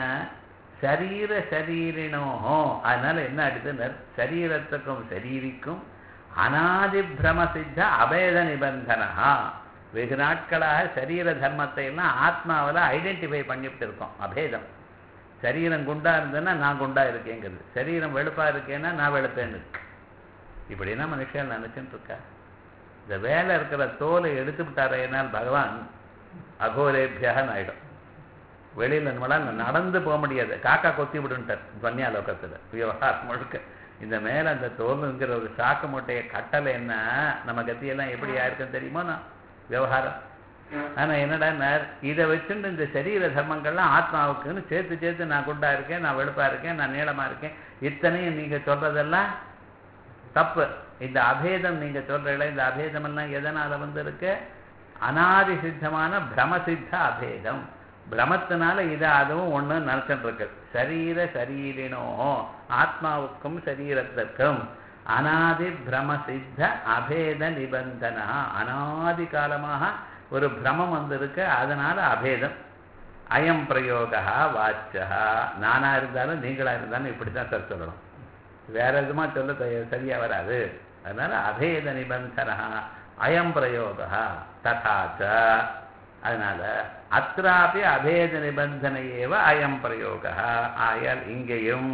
சரீர சரீரினோஹோ, அதனால என்ன அடுத்து சரீரத்துக்கும் சரீரிக்கும் அநாதி பிரம சித்த அபேத நிபந்தனா, வெகு நாட்களாக சரீர தர்மத்தை எல்லாம் ஆத்மாவில் ஐடென்டிஃபை பண்ணிவிட்டு இருக்கோம். அபேதம், சரீரம் குண்டா இருந்ததுன்னா நான் குண்டா இருக்கேங்கிறது, சரீரம் வெளுப்பா இருக்கேன்னா நான் வெளுப்பேன்னு இருக்கு. இப்படின்னா மனுஷன் நினைச்சுட்டு இருக்கா. இந்த வேலை இருக்கிற தோலை எடுத்து விட்டாரையினால் பகவான் அகோரேபியான்னு ஆயிடும். வெளியில் நம்மளால் நடந்து போக முடியாது, காக்கா கொத்தி விடுன்ட்டார் பன்னியாலோகத்தில் விவகாரம் முழுக்க. இந்த மேலே அந்த தோலுங்கிற ஒரு சாக்கு மூட்டையை கட்டலைன்னா நம்ம கத்தியெல்லாம் எப்படி ஆயிருக்குன்னு தெரியுமோ நான் விவகாரம். ஆனால் என்னடா இதை வச்சுட்டு இந்த சரீர தர்மங்கள்லாம் ஆத்மாவுக்குன்னு சேர்த்து சேர்த்து நான் குண்டா இருக்கேன், நான் வெளுப்பா இருக்கேன், நான் நீளமா இருக்கேன், இத்தனையும் நீங்க சொல்றதெல்லாம் தப்பு. இந்த அபேதம் நீங்க சொல்றீங்கள, இந்த அபேதம் எல்லாம் எதனால வந்து இருக்கு? அநாதி சித்தமான பிரமசித்த அபேதம். பிரமத்தினால இதை அதுவும் ஒண்ணு நினைச்சுட்டு இருக்கு. சரீர சரீரினோ, ஆத்மாவுக்கும் சரீரத்திற்கும் அநாதி பிரமசித்த அபேத நிபந்தனா, அநாதி காலமாக ஒரு பிரமம் வந்திருக்கு, அதனால அபேதம். அயம் பிரயோகா வாச்சா, நானா இருந்தாலும் நீங்களா இருந்தாலும் இப்படித்தான் சார் சொல்லணும், வேற எதுமா சொல்ல சரியா வராது. அதனால அபேத நிபந்தனா அயம் பிரயோகா ததாச்ச, அதனால அத்ராபி அபேத நிபந்தனையேவ அயம் பிரயோகா, ஆயால் இங்கேயும்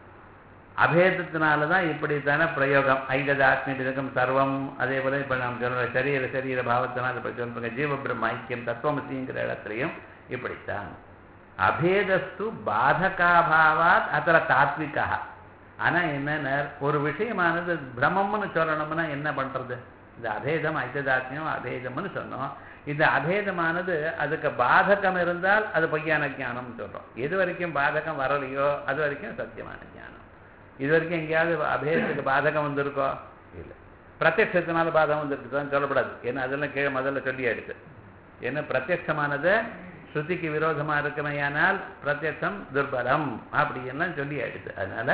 அபேதத்தினாலதான் இப்படித்தான பிரயோகம். ஐகதாத்மியம் சர்வம், அதே போல இப்ப நாம் சொல்ற சரீர சரீர பாவத்தினால் இப்ப சொல்றோங்க ஜீவ பிரம்ம ஐக்கியம் தத்துவமசிங்கிற இடத்துலையும் இப்படித்தான். அபேதஸ்து பாதகாபாவாத் அத்தர தாத்விகா. ஆனா என்ன, ஒரு விஷயமானது பிரம்மம்னு சொல்லணும்னா என்ன பண்றது? இந்த அபேதம் ஐகதாத்மியம் அபேதம்னு சொன்னோம். இந்த அபேதமானது அதுக்கு பாதகம் இருந்தால் அது பொய்யான ஞானம் சொல்றோம். எது வரைக்கும் பாதகம் வரலையோ அது வரைக்கும் சத்தியமான ஞானம். இது வரைக்கும் எங்கேயாவது அபேதத்துக்கு பாதகம் வந்திருக்கோ? இல்லை. பிரத்யட்சத்தினால பாதகம் வந்துருக்குதான் சொல்லப்படாது. ஏன்னா அதெல்லாம் கீழே முதல்ல சொல்லி எடுத்து, ஏன்னா பிரத்யட்சமானது ஸ்ருதிக்கு விரோதமா இருக்குமையானால் பிரத்யட்சம் துர்பலம் அப்படின்லாம் சொல்லி எடுத்து. அதனால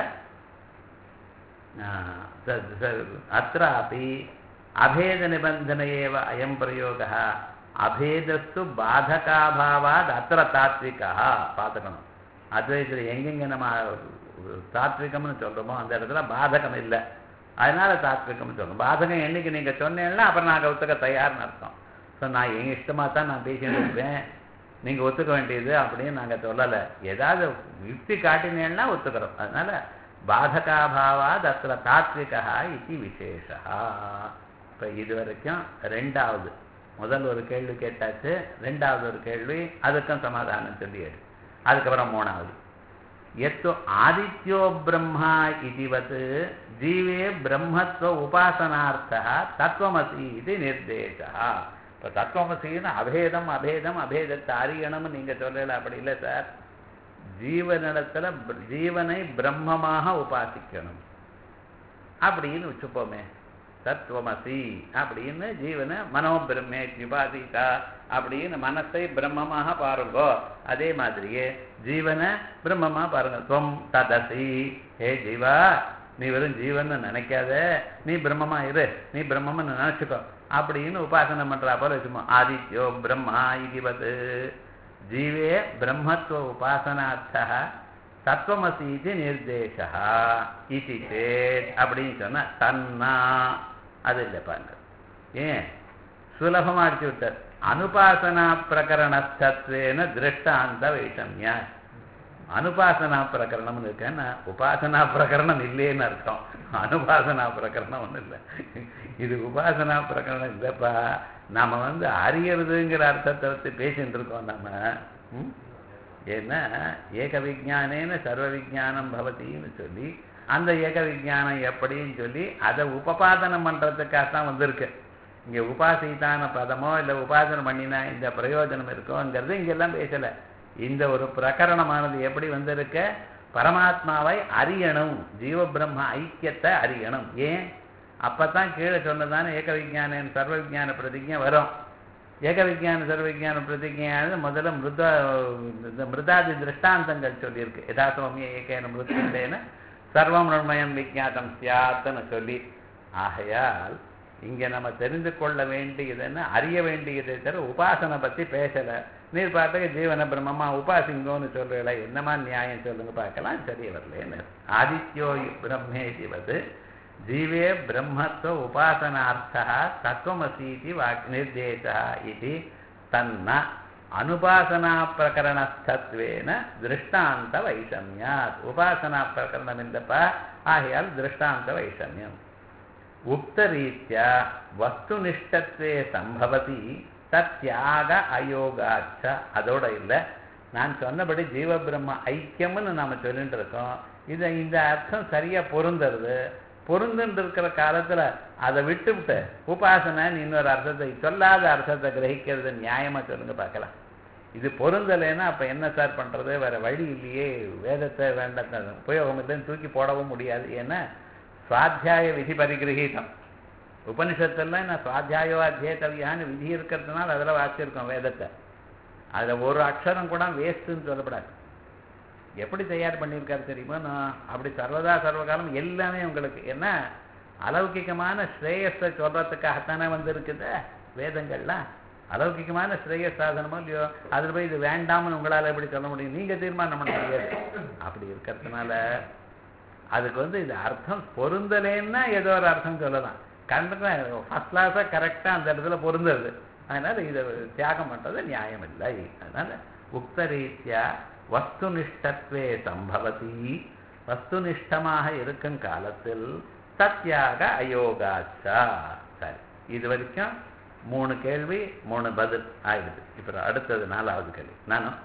அத்ராபி அபேத நிபந்தனையேவ அயம் பிரயோகா அபேதஸ்து பாதகாபாவாத் அத்திர தாத்விகா. பார்த்துக்கணும், அத்வைத்தில் எங்கெங்க நம்ம தாத்விகம்னு சொல்றோமோ அந்த இடத்துல பாதகம் இல்லை, அதனால தாத்விகம்னு சொல்றோம். பாதகம் என்னைக்கு நீங்க சொன்னீங்கன்னா அப்புறம் நாங்கள் ஒத்துக்க தயார்னு அர்த்தம். ஸோ நான் எங்க இஷ்டமா தான் நான் பேசிட்டு இருப்பேன், நீங்க ஒத்துக்க வேண்டியது அப்படின்னு நாங்கள் சொல்லலை. ஏதாவது யுக்தி காட்டினேன்னா ஒத்துக்கிறோம். அதனால பாதகாபாவாத் அத்திர தாத்விகா இது விசேஷா. இப்போ இது வரைக்கும் ரெண்டாவது, முதல் ஒரு கேள்வி கேட்டாச்சு, ரெண்டாவது ஒரு கேள்வி, அதுக்கும் சமாதானம் சொல்லியது. அதுக்கப்புறம் மூணாவது, எத்தோ ஆதித்யோ பிரம்மா இதுவத் ஜீவே பிரம்மத்துவ உபாசனார்த்தா தத்துவமசி இது நிர்தேசா. இப்போ தத்துவமசின்னு அபேதம் அபேதம் அபேதத்தை அறியணும்னு நீங்க சொல்லல, அப்படி இல்லை சார். ஜீவனிடத்துல ஜீவனை பிரம்மமாக உபாசிக்கணும் அப்படின்னு வச்சுப்போமே. தத்துவமசி அப்படின்னு ஜீவனை மனோபிரம்மே உபாசிதா அப்படின்னு மனசை பிரம்மமாக பாருங்கோ. அதே மாதிரியே ஜீவனை பிரம்மமா பாருங்க. துவம் ததசி, ஹே ஜீவா நீ வெறும் ஜீவன் நினைக்காத, நீ பிரம்மமா இரு, நீ பிரம்மன்னு நினைச்சுக்கோ அப்படின்னு உபாசனை பண்றா போல வச்சுமோ. ஆதித்யோ பிரம்மா இதுவது ஜீவே பிரம்மத்துவ உபாசனார்த்தா தத்துவமசி இது நிர்தேசா இது சேத் அப்படின்னு சொன்னா தன்னா அது இல்லை பாருங்க. ஏன் சுலபமா அடிச்சு விட்டார். அனுபாசனா பிரகரணஸ்தத்வேன திருஷ்டாந்த வைஷமிய. அனுபாசனா பிரகரணம்னு இருக்கேன்னா உபாசனா பிரகரணம் இல்லைன்னு அர்த்தம். அனுபாசனா பிரகரணம் ஒன்றும் இல்லை. இது உபாசனா பிரகரணம் இல்லைப்பா. நாம வந்து அறியறதுங்கிற அர்த்தத்தை வச்சு பேசிட்டு இருக்கோம் நம்ம. ஏன்னா ஏக விஜானேன சர்வ விஜானம் பவத்தின்னு சொல்லி அந்த ஏக விஜானம் எப்படின்னு சொல்லி அதை உபபாதனம் பண்றதுக்காக தான் வந்திருக்கு. இங்க உபாசித்தான பதமோ இல்லை உபாசனை பண்ணினா இந்த பிரயோஜனம் இருக்கோங்கிறது இங்கெல்லாம் பேசலை. இந்த ஒரு பிரகரணமானது எப்படி வந்திருக்க, பரமாத்மாவை அறியணும், ஜீவ பிரம்ம ஐக்கியத்தை அறியணும். ஏன் அப்பதான் கீழே சொன்னதான ஏக விஜான சர்வ விஜான பிரதிஜை வரும். ஏக விஜான சர்வ விஜான பிரதிஜையானது முதல்ல மிருத மிருதாதி திருஷ்டாந்தங்கள் சொல்லியிருக்கு. யதாசோமிய ஏகேன மிருத்தேன சர்வம் நன்மயம் விஜாத்தம் சியாத்துன்னு சொல்லி. ஆகையால் இங்க நம்ம தெரிந்து கொள்ள வேண்டியதுன்னு அறிய வேண்டியதை தவிர உபாசனை பத்தி பேசல. நீர் பாட்டுக்கு ஜீவன பிரம்மமா உபாசிங்கோன்னு சொல்றீங்களா, என்னமா நியாயம் சொல்லுங்க பார்க்கலாம். சரி வரலேன்னு. ஆதித்யோ பிரம்மே ஜீவது ஜீவே பிரம்மத்துவ உபாசனார்த்தா தத்துவமசீதி வாக் நிர்தேசா இது தன்ன அனுபாசனா பிரகரணஸ்தத்வேன திருஷ்டாந்த வைஷமியாத். உபாசனா பிரகரணம் இல்லப்பா, ஆகையால் திருஷ்டாந்த வைஷமியம். உக்தரீத்யா வஸ்துனிஷ்டத்வே சம்பவதி தத்யாக அயோகாச்ச. அதோட இல்லை, நான் சொன்னபடி ஜீவ பிரம்ம ஐக்கியம்னு நாம சொல்லிட்டு இருக்கோம். இதை இந்த அர்த்தம் சரியா பொருந்துறது. பொருந்துன்னு இருக்கிற காலத்துல அதை விட்டுவிட்டு உபாசனை இன்னொரு அர்த்தத்தை சொல்லாத அர்த்தத்தை கிரகிக்கிறது நியாயமா சொல்லுங்க பார்க்கலாம். இது பொருந்தலைன்னா அப்ப என்ன சார் பண்றது, வேற வழி இல்லையே. வேதத்தை வேண்ட உபயோகம் இல்லைன்னு தூக்கி போடவும் முடியாது. ஏன்னா சுவாத்தியாய விதி பரிகிரகீதம். உபனிஷத்துலாம் நான் சுவாத்தியாயோ அத்தியேதவியான்னு விதி இருக்கிறதுனால அதில் வாசிச்சிருக்கோம் வேதத்தை. அதில் ஒரு அக்ஷரம் கூட வேஸ்ட்டுன்னு சொல்லப்படாது. எப்படி தயார் பண்ணியிருக்காரு தெரியுமா, நான் அப்படி சர்வதா சர்வகாலம் எல்லாமே உங்களுக்கு என்ன அலௌகிகமான ஸ்ரேயஸை சொல்றதுக்காகத்தானே வந்திருக்குது வேதங்கள்லாம். அலௌகிகமான ஸ்ரேயஸ் சாதனமோ இல்லையோ, அதில் போய் இது வேண்டாம்னு உங்களால் எப்படி சொல்ல முடியும், நீங்க தீர்மானம் பண்ண முடியாது. அப்படி இருக்கிறதுனால அதுக்கு வந்து இது அர்த்தம் பொருந்தலேன்னா ஏதோ ஒரு அர்த்தம் சொல்லலாம். கரெக்டாக ஃபர்ஸ்ட் கிளாஸாக கரெக்டாக அந்த இடத்துல பொருந்தது. அதனால இதை தியாகம் பண்றது நியாயம் இல்லை. அதனால உக்தரீத்யா வஸ்துனிஷ்டத்வே சம்பவதி, வஸ்துனிஷ்டமாக இருக்கும் காலத்தில் சத்யாக அயோகாச்சா. சரி, இது வரைக்கும் மூணு கேள்வி மூணு பதில் ஆயிடுது. இப்போ அடுத்தது நாலாவது கேள்வி. நானும்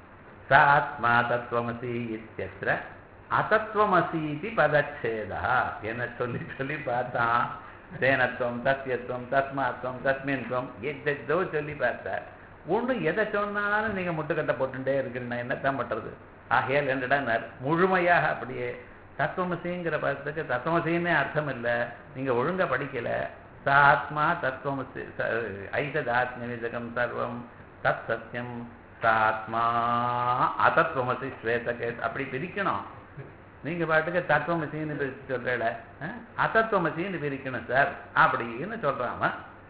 ச ஆத்மா தத்துவமசி இத்தியத்ர அதத்துவமசீதி பதச்சேதா என்ன சொல்லி சொல்லி பார்த்தான். தேனத்துவம் தத்தியத்துவம் தஸ்மாத்துவம் தஸ்மின்துவம் எதோ சொல்லி பார்த்தார். ஒன்று எதை சொன்னாலும் நீங்க முட்டுக்கட்டை போட்டுட்டே இருக்குன்னா என்னத்தான் பண்றது. ஆகையால் என்னடா முழுமையாக அப்படியே தத்துவமசிங்கிற பதத்துக்கு தத்துவமசின்னே அர்த்தம் இல்லை, நீங்க ஒழுங்கா படிக்கல. ச ஆத்மா தத்துவமசி ஐததாத்மிதகம் சர்வம் தத் சத்தியம் ச ஆத்மா அதத்துவமசி ஸ்வேதகேத் அப்படி பிரிக்கணும். நீங்க பாட்டுக்கு தத்துவமசின்னு பிரிச்சு சொல்றல, அதத்துவமசின்னு பிரிக்கணும் சார் அப்படின்னு சொல்றாம.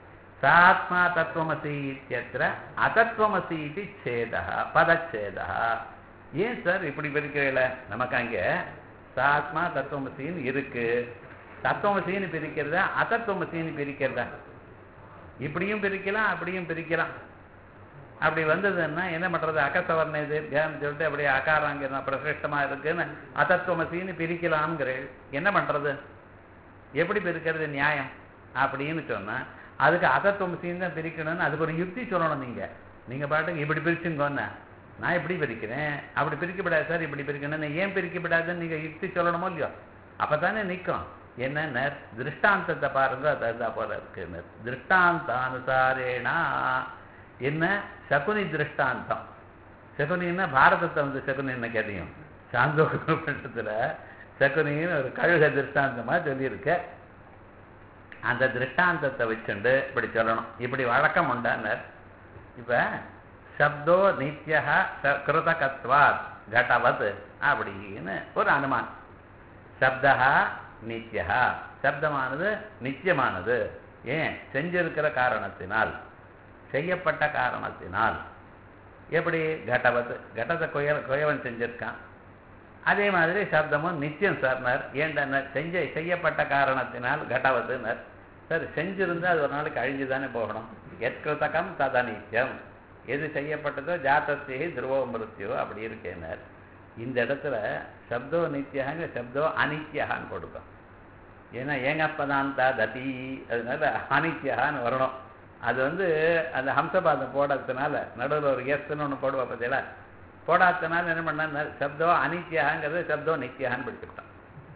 சாத்மா தத்துவமசி இத்தியத்ர அதத்துவமசி இது சேதா பதச்சேதா. ஏன் சார் இப்படி பிரிக்கிறீங்கள, நமக்கு அங்க சாத்மா தத்துவமசின்னு இருக்கு, தத்துவமசின்னு பிரிக்கிறதா அதத்துவமசின்னு பிரிக்கிறதா, இப்படியும் பிரிக்கலாம் அப்படியும் பிரிக்கலாம். அப்படி வந்ததுன்னா என்ன பண்றது, அகசவர்ண தீர்க்கம்னு சொல்லிட்டு அப்படியே அகாராங்க பிரசிஷ்டமா இருக்குன்னு அதத்துவமசின்னு பிரிக்கலாம்ங்கிறேன். என்ன பண்றது, எப்படி பிரிக்கிறது நியாயம் அப்படின்னு சொன்னா அதுக்கு அதத்துவமசின்னு தான் பிரிக்கணும்னு அதுக்கு ஒரு யுக்தி சொல்லணும். நீங்க நீங்க பாட்டுக்கு இப்படி பிரிச்சுங்கன்னு நான் இப்படி பிரிக்கிறேன், அப்படி பிரிக்கப்படாது சார் இப்படி பிரிக்கணும், ஏன் பிரிக்கப்படாதுன்னு நீங்க யுக்தி சொல்லணுமோ இல்லையோ, அப்பதானே நிற்கும். என்ன திருஷ்டாந்தத்தை பாருங்க, அது போல இருக்கு. திருஷ்டாந்தானுசாரேனா என்ன சகுனி திருஷ்டாந்தம். சகுனின்னா பாரதத்தை வந்து சகுனி என்ன கேட்டையும் சாந்தோகத்துல சகுனின்னு ஒரு கழுக திருஷ்டாந்தமா சொல்லியிருக்க. அந்த திருஷ்டாந்தத்தை வச்சுண்டு இப்படி சொல்லணும். இப்படி வழக்கம் உண்டானர். இப்ப சப்தோ நித்யா கிருதகத்வாத் கடவத் அப்படின்னு ஒரு அனுமானம். சப்தா நித்யா, சப்தமானது நித்தியமானது. ஏன்? செஞ்சிருக்கிற காரணத்தினால், செய்யப்பட்ட காரணத்தினால். எப்படி? கடவத், கடத்தை கொய கொயவன் செஞ்சிருக்கான். அதே மாதிரி சப்தமும் நித்தியம் சார்னார். ஏண்டனர்? செஞ்ச செய்யப்பட்ட காரணத்தினால் கடவத்துனர். சார் செஞ்சிருந்தா அது ஒரு நாளைக்கு அழிஞ்சுதானே போகணும். எத்கிருதகம் தத நித்தியம், எது செய்யப்பட்டதோ ஜாத்தத்தையே துருவோ மிருத்தியோ அப்படி இருக்கேனர். இந்த இடத்துல சப்தோ நித்தியாங்க சப்தோ அனித்யான்னு கொடுக்கும். ஏன்னா ஏங்கப்பதாந்தா ததி, அதனால அனித்யான்னு வரணும். அது வந்து அந்த ஹம்சபாதம் போடாததுனால நடுவில் ஒரு எஸ்ன்னு ஒன்று போடுவா பார்த்தீங்களா, போடாததுனால என்ன பண்ண சப்தோ அனித்யாங்கிறது சப்தோ நித்யான்னு படிச்சுக்கிட்டான்.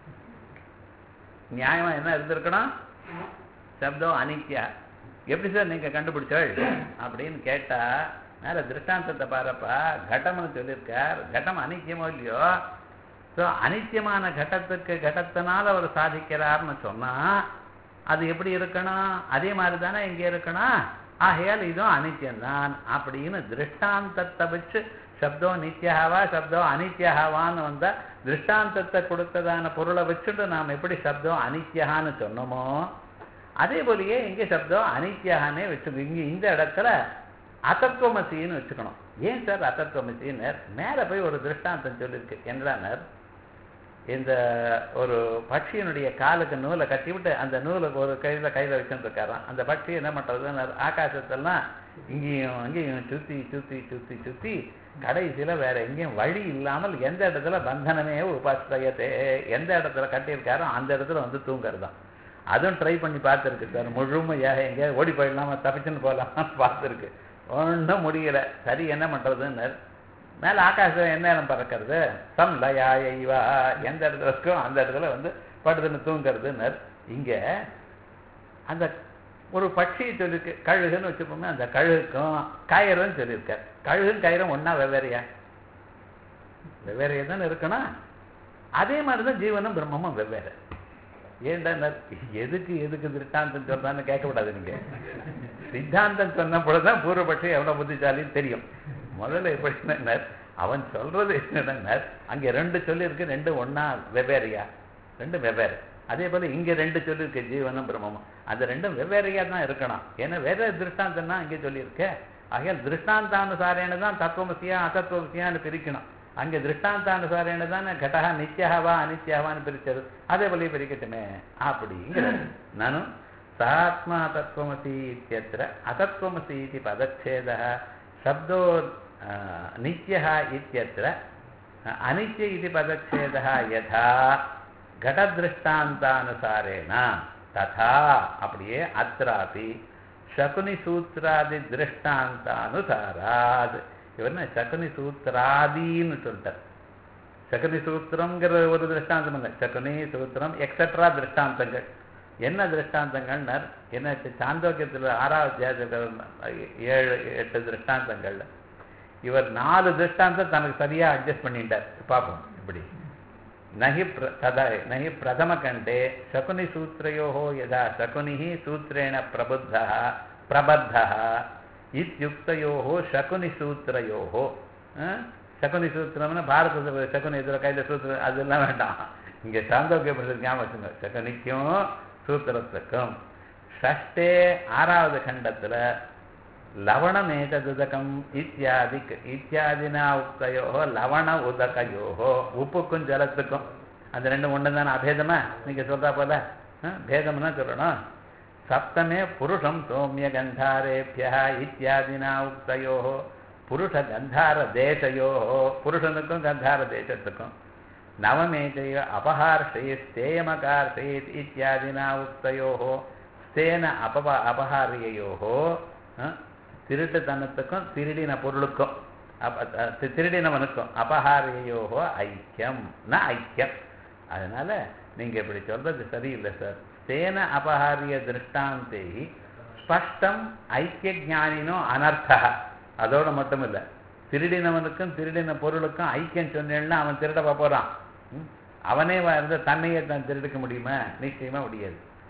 நியாயமா என்ன இருந்திருக்கணும்? சப்தோ அனித்யா. எப்படி சார் நீங்க கண்டுபிடிச்சோள் அப்படின்னு கேட்டா, மேல திருஷ்டாந்தத்தை பாருப்பா, கடம்னு சொல்லியிருக்கார். கடம் அனித்தியமோ இல்லையோ? ஸோ அனித்தியமான கடத்துக்கு கடத்தினால அவர் சாதிக்கிறார்னு சொன்னா அது எப்படி இருக்கணும்? அதே மாதிரி தானே இங்கே இருக்கணும். ஆகையால் இதுவும் அனித்தியம்தான் அப்படின்னு திருஷ்டாந்தத்தை வச்சு சப்தோ நித்யாவா சப்தோ அனித்யாவான்னு வந்தா, திருஷ்டாந்தத்தை கொடுத்ததான பொருளை வச்சுட்டு நாம் எப்படி சப்தோ அனித்யான்னு சொன்னோமோ அதே போலயே இங்கே சப்தம் அனித்யானே வச்சுக்கணும். இங்கே இந்த இடத்துல அத்தத்துவமசின்னு வச்சுக்கணும். ஏன் சார் அத்தத்துவமசின்னு? மேலே போய் ஒரு திருஷ்டாந்தம் சொல்லியிருக்கு. என்றானர், இந்த ஒரு பட்சியினுடைய காலுக்கு நூலை கட்டி விட்டு அந்த நூலுக்கு ஒரு கையில் கையில் வச்சுட்டு இருக்காராம். அந்த பட்சி என்ன பண்ணுறதுன்னு ஆகாசத்தெல்லாம் இங்கேயும் அங்கேயும் சுற்றி சுற்றி சுற்றி சுற்றி கடைசியில் வேற எங்கேயும் வழி இல்லாமல் எந்த இடத்துல பந்தனமே உபாசியத்தே, எந்த இடத்துல கட்டியிருக்காரோ அந்த இடத்துல வந்து தூங்குறது தான். அதுவும் ட்ரை பண்ணி பார்த்துருக்கு சார். முழுமையாக எங்கேயாவது ஓடி போயிடலாமா தப்பிச்சுன்னு போகலாமான்னு பார்த்துருக்கு. ஒன்றும் முடியல. சரி என்ன பண்ணுறதுன்னு மேலே ஆகாசம் என்ன இடம் பறக்கிறது? சம் லயாயவா, எந்த இடத்துல இருக்கோ அந்த இடத்துல வந்து படுதுன்னு தூங்குறதுன்னு. இங்கே அந்த ஒரு பட்சியை சொல்லியிருக்கு, கழுகுன்னு வச்சுப்போமே. அந்த கழுகுக்கும் கயிறுன்னு சொல்லியிருக்கார். கழுகும் கயிறும் ஒன்றா வெவ்வேறையா? வெவ்வேறையா தானே இருக்கணும். அதே மாதிரி தான் ஜீவனும் பிரம்மமும் வெவ்வேறு. ஏன்டா எதுக்கு எதுக்கு திருஷ்டாந்தம் சொல்றான்னு கேட்கக்கூடாது. நீங்க சித்தாந்தம் சொன்ன பொழுதுதான் பூர்வபட்சி எவ்வளவு புத்திசாலின்னு தெரியும். முதல்ல எப்படி அவன் சொல்றது என்னன்னா, அங்க ரெண்டு சொல்லி இருக்கு, ரெண்டு ஒன்னா வெவ்வேறையா? ரெண்டு வெவ்வேறு. அதே போல இங்க ரெண்டு சொல்லி இருக்கு, ஜீவனும் பிரம்மமும். அந்த ரெண்டும் வெவ்வேறையா தான் இருக்கணும். ஏன்னா வேற திருஷ்டாந்தம்னா அங்கே சொல்லியிருக்க. ஆகையால் திருஷ்டாந்தானுசாரேன்னு தான் தத்துவமசியா அத்தத்துவமசியான்னு பிரிக்கணும். அங்கே திருஷ்டாந்தானுசாரேன்னு தானே கடகா நித்யாவா அனித்யாவான்னு பிரிச்சது. அதே போல பிரிக்கட்டுமே அப்படிங்கிறது. நானும் சாத்மா தத்துவமசி இத்தியத்திர அத்தத்துவமசி இது பதச்சேத சப்தோ நித்யா இத்தியத்திர அனித்ய இது பதச்சேத யதா கடதிருஷ்டாந்தானுசாரேன ததா அப்படியே அத்ராபி சகுனி சூத்ராதி திருஷ்டாந்தானுசாராத். இவர்னா சகுனி சூத்திராதின்னு சொல்லிட்டார். சகுனி சூத்திரம்ங்கிற ஒரு திருஷ்டாந்தம் இல்லை, சகுனி சூத்திரம் எக்ஸட்ரா திருஷ்டாந்தங்கள். என்ன திருஷ்டாந்தங்கள்னர்? என்ன சாந்தோக்கியத்தில் ஆறாவது ஏழு எட்டு திருஷ்டாந்தங்கள். இவர் நாலு திருஷ்டாந்தம் தனக்கு சரியா அட்ஜஸ்ட் பண்ணிட்டார். பார்ப்போம் இப்படி. நகி ததா நகி பிரதம கண்டே சகுனி சூத்ரையோ யதா சகுனி சூத்ரேண பிரபுத்தா பிரபத்தா இத்யுக்தயோ சகுனி சூத்ரையோ. சகுனி சூத்திரம்னா பாரத சகுனி இதில் கையில் சூத்திரம் அதெல்லாம் வேண்டாம். இங்கே சாந்தோக்கிய ஞாபகம் வச்சுங்க. சகுனிக்கும் சூத்திரத்துக்கும் ஷஷ்டே ஆறாவது கண்டத்தில் லவணம் ஏகதுதகம் இத்தியாதி இத்தியாதினா உக்தையோ லவண உதகையோ, உப்புக்கும் ஜலத்துக்கும் அந்த ரெண்டும் ஒன்று தானே அபேதமா? நீங்கள் சொல்கிறா போல பேதம்னா சொல்லணும். சப்தமே புருஷம் சோமிய கந்தாரேபிய இத்தியாதினா உக்தையோ புருஷ கந்தார தேசையோ, புருஷனுக்கும் கந்தார தேசத்துக்கும். நவமேதையோ அபஹார்ஷே ஸ்தேயமகார்ஷே இத்தியாதினா உக்தையோ ஸ்தேன அபப அபஹாரியோ, திருட்டுத்தனத்துக்கும் திருடின பொருளுக்கும் திருடினவனுக்கும் அபஹாரியோ ஐக்கியம் ந ஐக்கியம். அதனால நீங்க இப்படி சொல்றது சரியில்லை சார். ஸ்தேன அபஹாரிய திருஷ்டாந்தே ஸ்பஷ்டம் ஐக்கிய ஜானினோ அனர்த்தா. அதோட மட்டும் இல்லை, திருடினவனுக்கும் திருடின பொருளுக்கும் ஐக்கியம் சொன்னேன்னா அவன் திருடவ போறான். அவனே வந்து தன்னையே தான் திருடிக்க முடியுமா? நிச்சயமா முடியாது.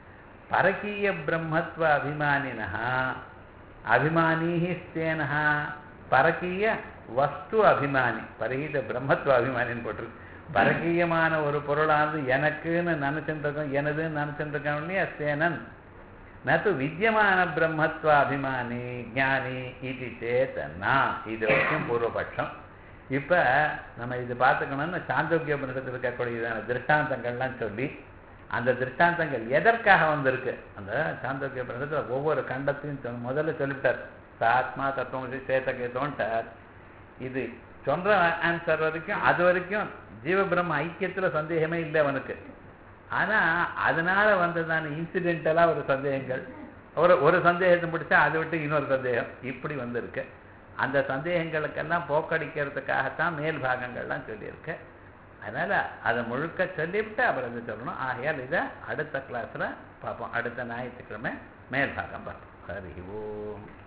பரகீய பிரம்மத்வ அபிமானினः அபிமானீஹி ஸ்தேனः பரகீய வஸ்து அபிமானி பரகீத பிரம்மத்வ அபிமானின்னு போட்டிருக்கு. பரகீயமான ஒரு பொருளானது எனக்குன்னு நினைச்சுருக்கோம், எனதுன்னு நினைச்சுருக்கோம் இல்லையா ஸ்தேனன் நது வித்தியமான பிரம்மத்வ அபிமானி ஜானி இது சேத்தனா. இது வரைக்கும் பூர்வபட்சம். இப்போ நம்ம இது பார்த்துக்கணும்னு சாந்தோக்கிய உபநிஷத்தில் இருக்கக்கூடியதான திருஷ்டாந்தங்கள்லாம் சொல்லி அந்த திருஷ்டாந்தங்கள் எதற்காக வந்திருக்கு அந்த சாந்தோக்கிய உபநிஷத்தில் ஒவ்வொரு கண்டத்தையும் முதல்ல சொல்லிவிட்டார். ஆத்மா தத்துவம் சேத்தகேத்தோன்ட்டார். இது சொல்ற ஆன்சர் வரைக்கும் அது வரைக்கும் ஜீவபிரம்ம ஐக்கியத்தில் சந்தேகமே இல்லை அவனுக்கு. ஆனால் அதனால வந்ததான இன்சிடென்டலாக ஒரு சந்தேகங்கள், ஒரு ஒரு சந்தேகத்தை முடிச்சா அதை விட்டு இன்னொரு சந்தேகம் இப்படி வந்திருக்கு. அந்த சந்தேகங்களுக்கெல்லாம் போக்கடிக்கிறதுக்காகத்தான் மேல் பாகங்கள்லாம் சொல்லியிருக்கு. அதனால் அதை முழுக்க சொல்லிவிட்டு அப்புறம் இது சொல்லணும். ஆகையால் இதை அடுத்த கிளாஸில் பார்ப்போம். அடுத்த ஞாயிற்றுக்கிழமை மேல் பாகம் பார்ப்போம். ஹரி ஓம்.